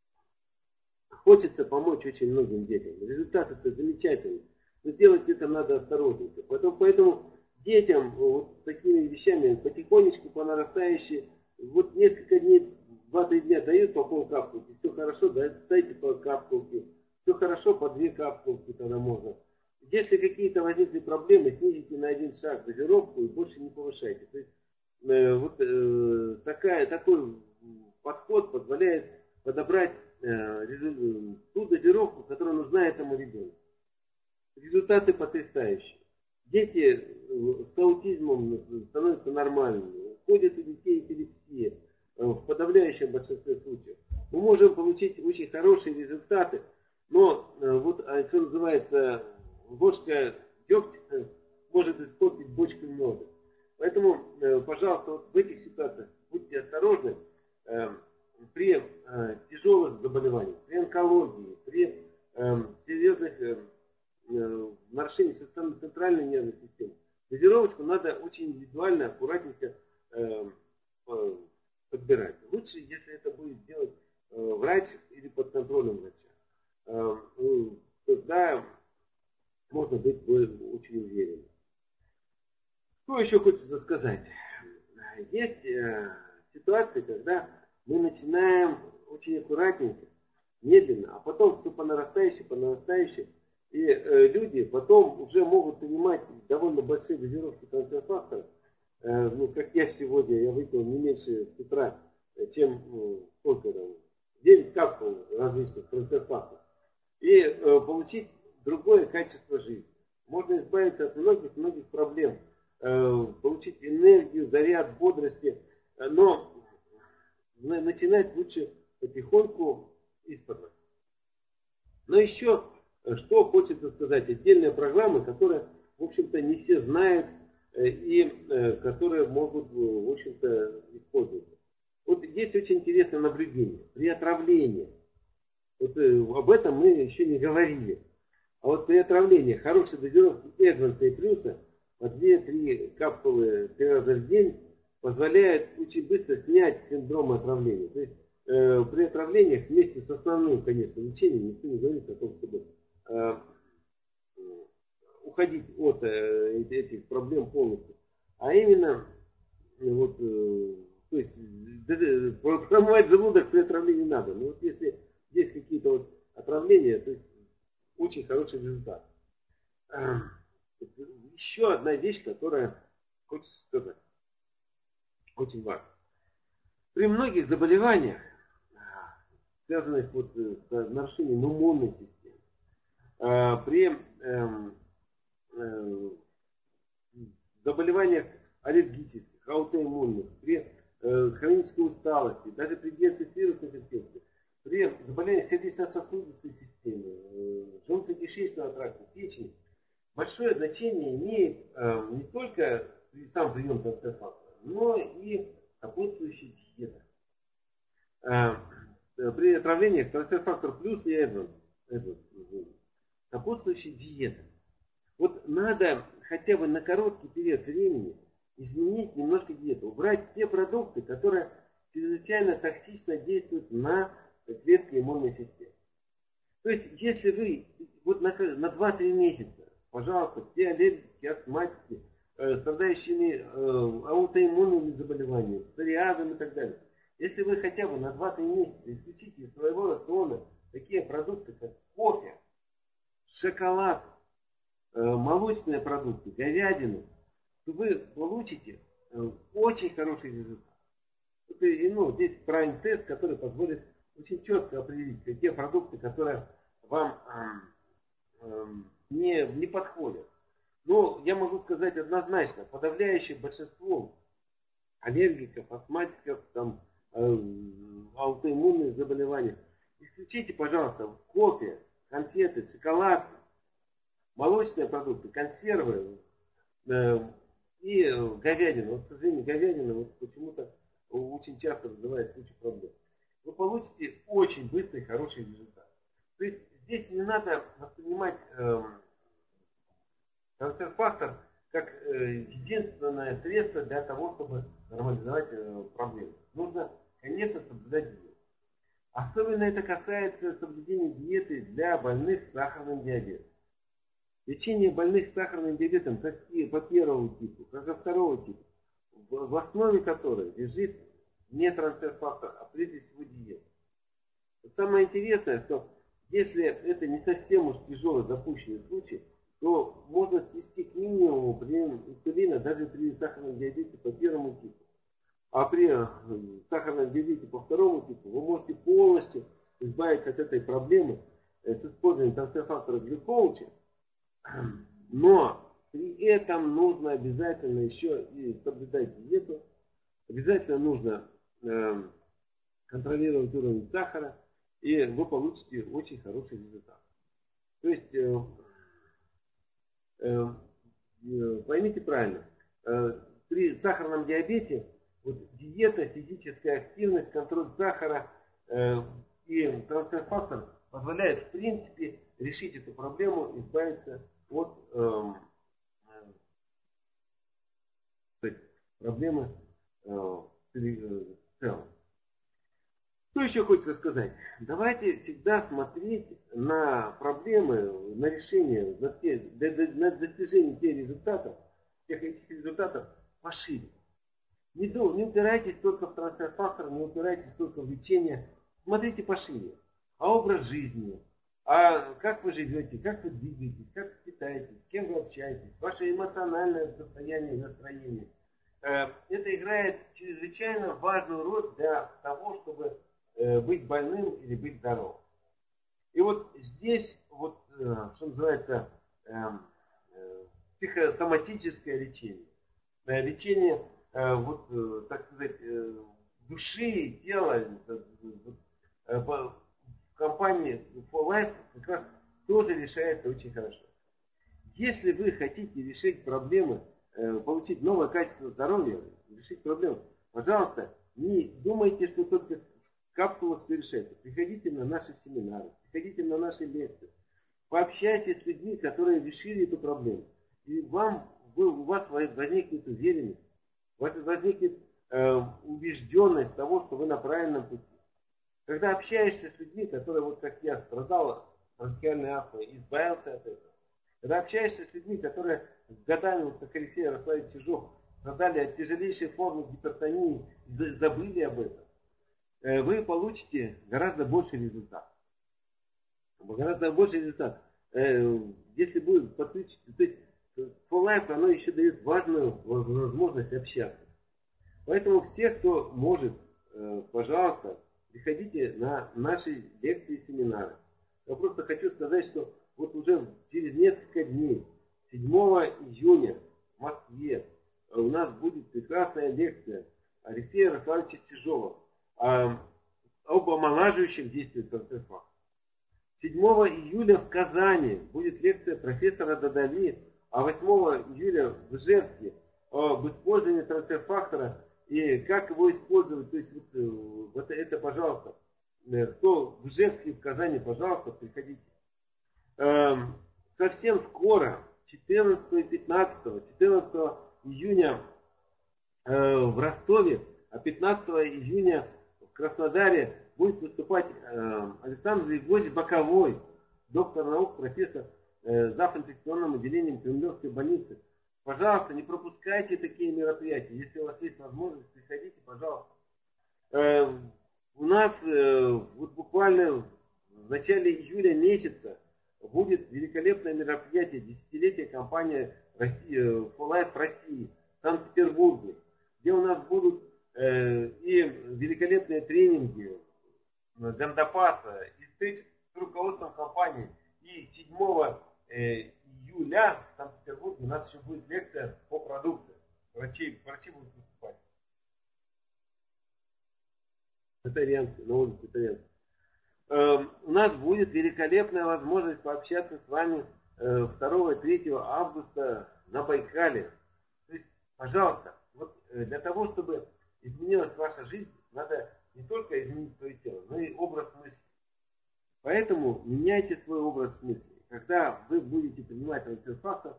хочется помочь очень многим детям. Результаты-то замечательные. Но делать это надо осторожненько. Поэтому, поэтому детям вот с такими вещами потихонечку, по нарастающей, вот несколько дней, два-три дня дают по полкапсулки, все хорошо, дайте по капсулке, все хорошо, по две капсулки тогда можно. Если какие-то возникли проблемы, снизите на один шаг дозировку и больше не повышайте. То есть э, вот э, такая, такой подход позволяет подобрать э, ту дозировку, которая нужна этому ребенку. Результаты потрясающие. Дети с аутизмом становятся нормальными. Уходит у детей эпилепсия в подавляющем большинстве случаев. Мы можем получить очень хорошие результаты, но вот, что называется, ложка дегтя может испортить бочку меда. Поэтому, пожалуйста, вот в этих ситуациях будьте осторожны при тяжелых заболеваниях, при онкологии, при серьезных нарушение со стороны центральной нервной системы. Дозировочку надо очень индивидуально, аккуратненько э, э, подбирать. Лучше, если это будет делать врач или под контролем врача. Тогда можно быть очень уверенным. Что еще хочется сказать? Есть ситуации, когда мы начинаем очень аккуратненько, медленно, а потом все по нарастающей, по нарастающей. И э, люди потом уже могут принимать довольно большие дозировки трансферфакторов. Э, ну, как я сегодня, я выпил не меньше с утра, чем ну, сколько там, девять капсул различных трансферфакторов. И э, получить другое качество жизни. Можно избавиться от многих-многих проблем. Э, получить энергию, заряд, бодрости. Но начинать лучше потихоньку исподволь. Но еще, что хочется сказать, отдельные программы, которые, в общем-то, не все знают и которые могут, в общем-то, использоваться. Вот есть очень интересное наблюдение. При отравлении, вот об этом мы еще не говорили, а вот при отравлении хорошей дозировки Эдванса и Плюса по две-три капсулы три раза в день позволяет очень быстро снять синдром отравления. То есть э, при отравлениях вместе с основным, конечно, лечением никто не говорит о том, чтобы э, уходить от э, этих проблем полностью. А именно, вот, э, то есть, промывать желудок при отравлении надо. Но вот если есть какие-то вот отравления, то есть очень хороший результат. Э, еще одна вещь, которая хочется сказать. Очень важно. При многих заболеваниях, связанных вот с нарушением иммунной системы, при заболеваниях аллергических, аутоиммунных, при хронической усталости, даже при детской вирусной инфекции, при заболеваниях сердечно-сосудистой системы, желудочно-кишечного тракта, печени, большое значение имеет не только сам прием трансферфактора, но и сопутствующая диета. При отравлениях трансферфактор плюс и Эдванс, сопутствующая диета. Вот надо хотя бы на короткий период времени изменить немножко диету, убрать те продукты, которые чрезвычайно токсично действуют на клетки иммунной системы. То есть, если вы вот на, на два-три месяца, пожалуйста, все аллергики, астматики, э, страдающими э, аутоиммунными заболеваниями, псориазом и так далее, если вы хотя бы на два-три месяца исключите из своего рациона такие продукты, как кофе, шоколад, э, молочные продукты, говядину, то вы получите э, очень хороший результат. Это, ну, здесь правильный тест, который позволит очень четко определить, какие продукты, которые вам э, э, не, не подходят. Но я могу сказать однозначно, подавляющее большинство аллергиков, астматиков, там, э, аутоиммунных заболеваний, исключите, пожалуйста, кофе, конфеты, шоколад, молочные продукты, консервы э, и говядину. Вот, к сожалению, говядина вот почему-то очень часто вызывает кучу проблем. Вы получите очень быстрый, хороший результат. То есть здесь не надо воспринимать э, трансферфактор как э, единственное средство для того, чтобы нормализовать э, проблемы. Нужно, конечно, соблюдать диету. Особенно это касается соблюдения диеты для больных с сахарным диабетом. Лечение больных с сахарным диабетом как и по первому типу, как и второго типа, в, в основе которой лежит не трансферфактор, а прежде всего диета. Самое интересное, что если это не совсем уж тяжелый запущенный случай, то можно свести к минимуму прием инсулина даже при сахарном диабете по первому типу. А при сахарном диабете по второму типу вы можете полностью избавиться от этой проблемы с использованием трансферфактора глюкоуча. Но при этом нужно обязательно еще и соблюдать диету. Обязательно нужно э, контролировать уровень сахара, и вы получите очень хороший результат. То есть, э, э, поймите правильно, э, при сахарном диабете вот, диета, физическая активность, контроль сахара э, и трансферфактор позволяет в принципе решить эту проблему, избавиться от э, э, проблемы э, в целом. Что еще хочется сказать? Давайте всегда смотреть на проблемы, на решения, на, те, на достижение тех результатов, тех этих результатов пошире. Не, не упирайтесь только в трансфер-фактор, не упирайтесь только в лечение. Смотрите пошире. А образ жизни, а как вы живете, как вы двигаетесь, как питаетесь, с кем вы общаетесь, ваше эмоциональное состояние, настроение. Это играет чрезвычайно важную роль для того, чтобы быть больным или быть здоровым. И вот здесь, вот, что называется, психосоматическое лечение, лечение, вот, так сказать, души и тела в компании фор лайф как раз тоже решается очень хорошо. Если вы хотите решить проблемы, получить новое качество здоровья, решить проблемы, пожалуйста, не думайте, что только в капсулах все решается. Приходите на наши семинары, приходите на наши лекции, пообщайтесь с людьми, которые решили эту проблему. И вам, вы, у вас возникнет уверенность, у вас возникнет э, убежденность того, что вы на правильном пути. Когда общаешься с людьми, которые, вот как я, страдал от бронхиальной астмы, избавился от этого. Когда общаешься с людьми, которые с годами, вот как Алексей Ярославович Чижов, страдали от тяжелейшей формы гипертонии, забыли об этом, вы получите гораздо больше результат. Гораздо больше результат. Если будет подключить, то есть фор лайф, оно еще дает важную возможность общаться. Поэтому все, кто может, пожалуйста, приходите на наши лекции и семинары. Я просто хочу сказать, что вот уже через несколько дней, седьмого июня в Москве, у нас будет прекрасная лекция Алексея Ярославовича Чижова об омолаживающих действиях трансфер-фактора. седьмого июля в Казани будет лекция профессора Дадали, а восьмого июля в Ижевске об использовании трансфер-фактора и как его использовать. То есть вот, вот это, пожалуйста, кто в Ижевске, в Казани, пожалуйста, приходите. Эм, совсем скоро, четырнадцатого и пятнадцатого, четырнадцатого июня э, в Ростове, а пятнадцатого июня в Краснодаре будет выступать э, Александр Григорьевич Боковой, доктор наук, профессор э, зав. Инфекционным отделением Кремлевской больницы. Пожалуйста, не пропускайте такие мероприятия. Если у вас есть возможность, приходите, пожалуйста. Э, у нас э, вот буквально в начале июля месяца будет великолепное мероприятие, десятилетие компании фор лайф в России, в Санкт-Петербурге, где у нас будут э, и великолепные тренинги Гандапаса, и встречи с руководством компании. И седьмого июля в Санкт-Петербурге у нас еще будет лекция по продукции. Врачи, врачи будут выступать. Татарянцы, на улице Татарянцы. У нас будет великолепная возможность пообщаться с вами второго и третьего августа на Байкале. То есть, пожалуйста, вот для того, чтобы изменилась ваша жизнь, надо не только изменить свое тело, но и образ мысли. Поэтому меняйте свой образ мысли. Когда вы будете принимать трансфер-фактор,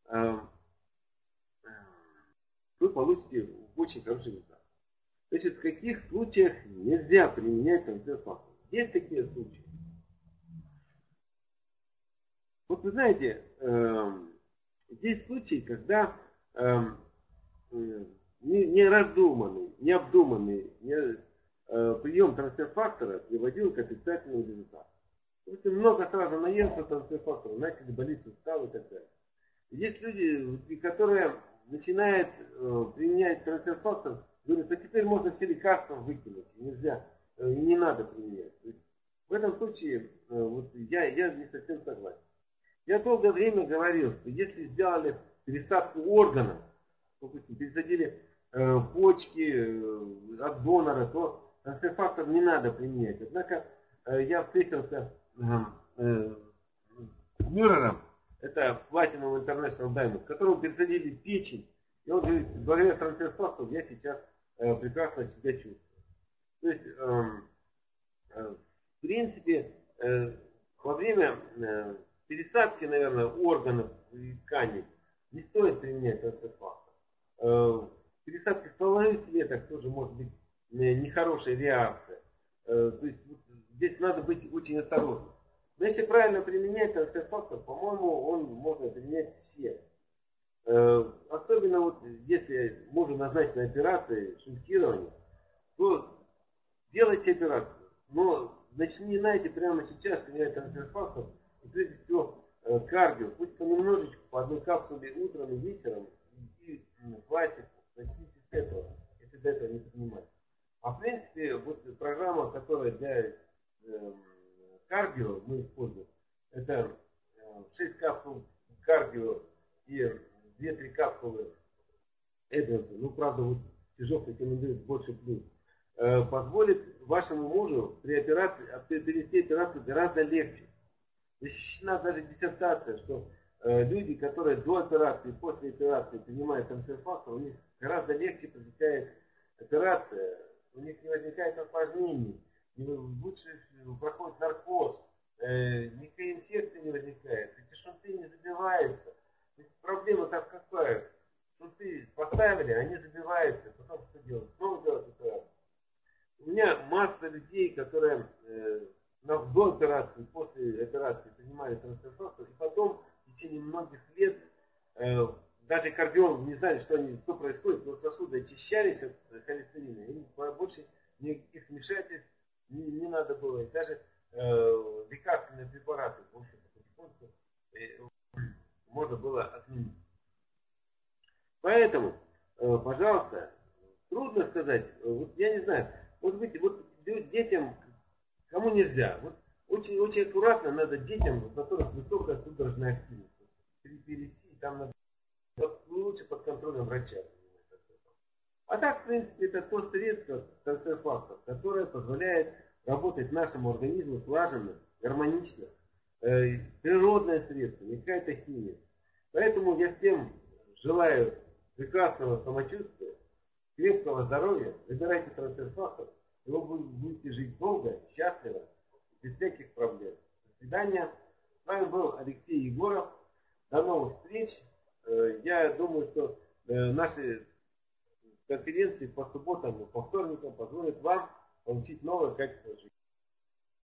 вы получите очень хороший результат. Значит, в каких случаях нельзя применять трансфер-фактор? Есть такие случаи. Вот вы знаете, э, есть случаи, когда э, не, не раздуманный, не обдуманный не, э, прием трансфер-фактора приводил к отрицательному результату. Если много сразу наелся трансфер-фактора, начали болеть суставы и так далее. Есть люди, которые начинают э, применять трансфер-фактор, говорят, а теперь можно все лекарства выкинуть, нельзя. И не надо применять. То есть в этом случае вот, я, я не совсем согласен. Я долгое время говорил, что если сделали пересадку органов, допустим, пересадили э, почки э, от донора, то трансфер-фактор не надо применять. Однако э, я встретился э, э, с Мюррером, это Platinum International Diamond, которому пересадили печень, и он говорит, благодаря трансфер-фактору я сейчас э, прекрасно себя чувствую. То есть, э, э, в принципе, э, во время э, пересадки, наверное, органов и тканей не стоит применять трансфер-фактор. Э, пересадка стволовых клеток тоже может быть э, нехорошая реакция. Э, то есть вот, здесь надо быть очень осторожным. Но если правильно применять трансфер-фактор, по-моему, он можно применять все. Э, особенно вот если можно назначить на операции шунтирования, то делайте операцию. Но начинайте прямо сейчас применять трансфер-фактор. И прежде всего э, кардио. Пусть понемножечку, по одной капсуле утром и вечером. И хватит. Начните с этого, если до этого не принимать. А в принципе, вот программа, которая для э, кардио мы используем, это э, шесть капсул кардио и две-три капсулы Эдванса. Ну, правда, вот Чижов рекомендует больше плюс. Э, позволит вашему мужу при операции перенести операцию гораздо легче. Защищена даже диссертация, что э, люди, которые до операции и после операции принимают трансфер-фактор, у них гораздо легче протекает операция, у них не возникает осложнений, лучше проходит наркоз, э, никакой инфекции не возникает, эти шунты не забиваются. Проблема так какая? Шунты поставили, они забиваются, потом что делать? Снова делать операцию. У меня масса людей, которые э, до операции, после операции принимали трансфер-фактор, и потом в течение многих лет э, даже кардиологи не знали, что, они, что происходит, но сосуды очищались от холестерина, и больше никаких вмешательств не, не надо было. И даже э, лекарственные препараты больше потихоньку э, можно было отменить. Поэтому, э, пожалуйста, трудно сказать, вот я не знаю, может быть, вот детям, кому нельзя, вот очень, очень аккуратно надо детям, у которых высокая судорожная активность. При эпилепсии там надо лучше под контролем врача. А так, в принципе, это то средство, трансфер-фактор, которое позволяет работать нашему организму слаженно, гармонично. Э, природное средство, не какая-то химия. Поэтому я всем желаю прекрасного самочувствия, крепкого здоровья. Выбирайте трансфер-фактор, и вы будете жить долго, счастливо, без всяких проблем. До свидания. С вами был Алексей Егоров. До новых встреч. Я думаю, что наши конференции по субботам и по вторникам позволят вам получить новое качество жизни.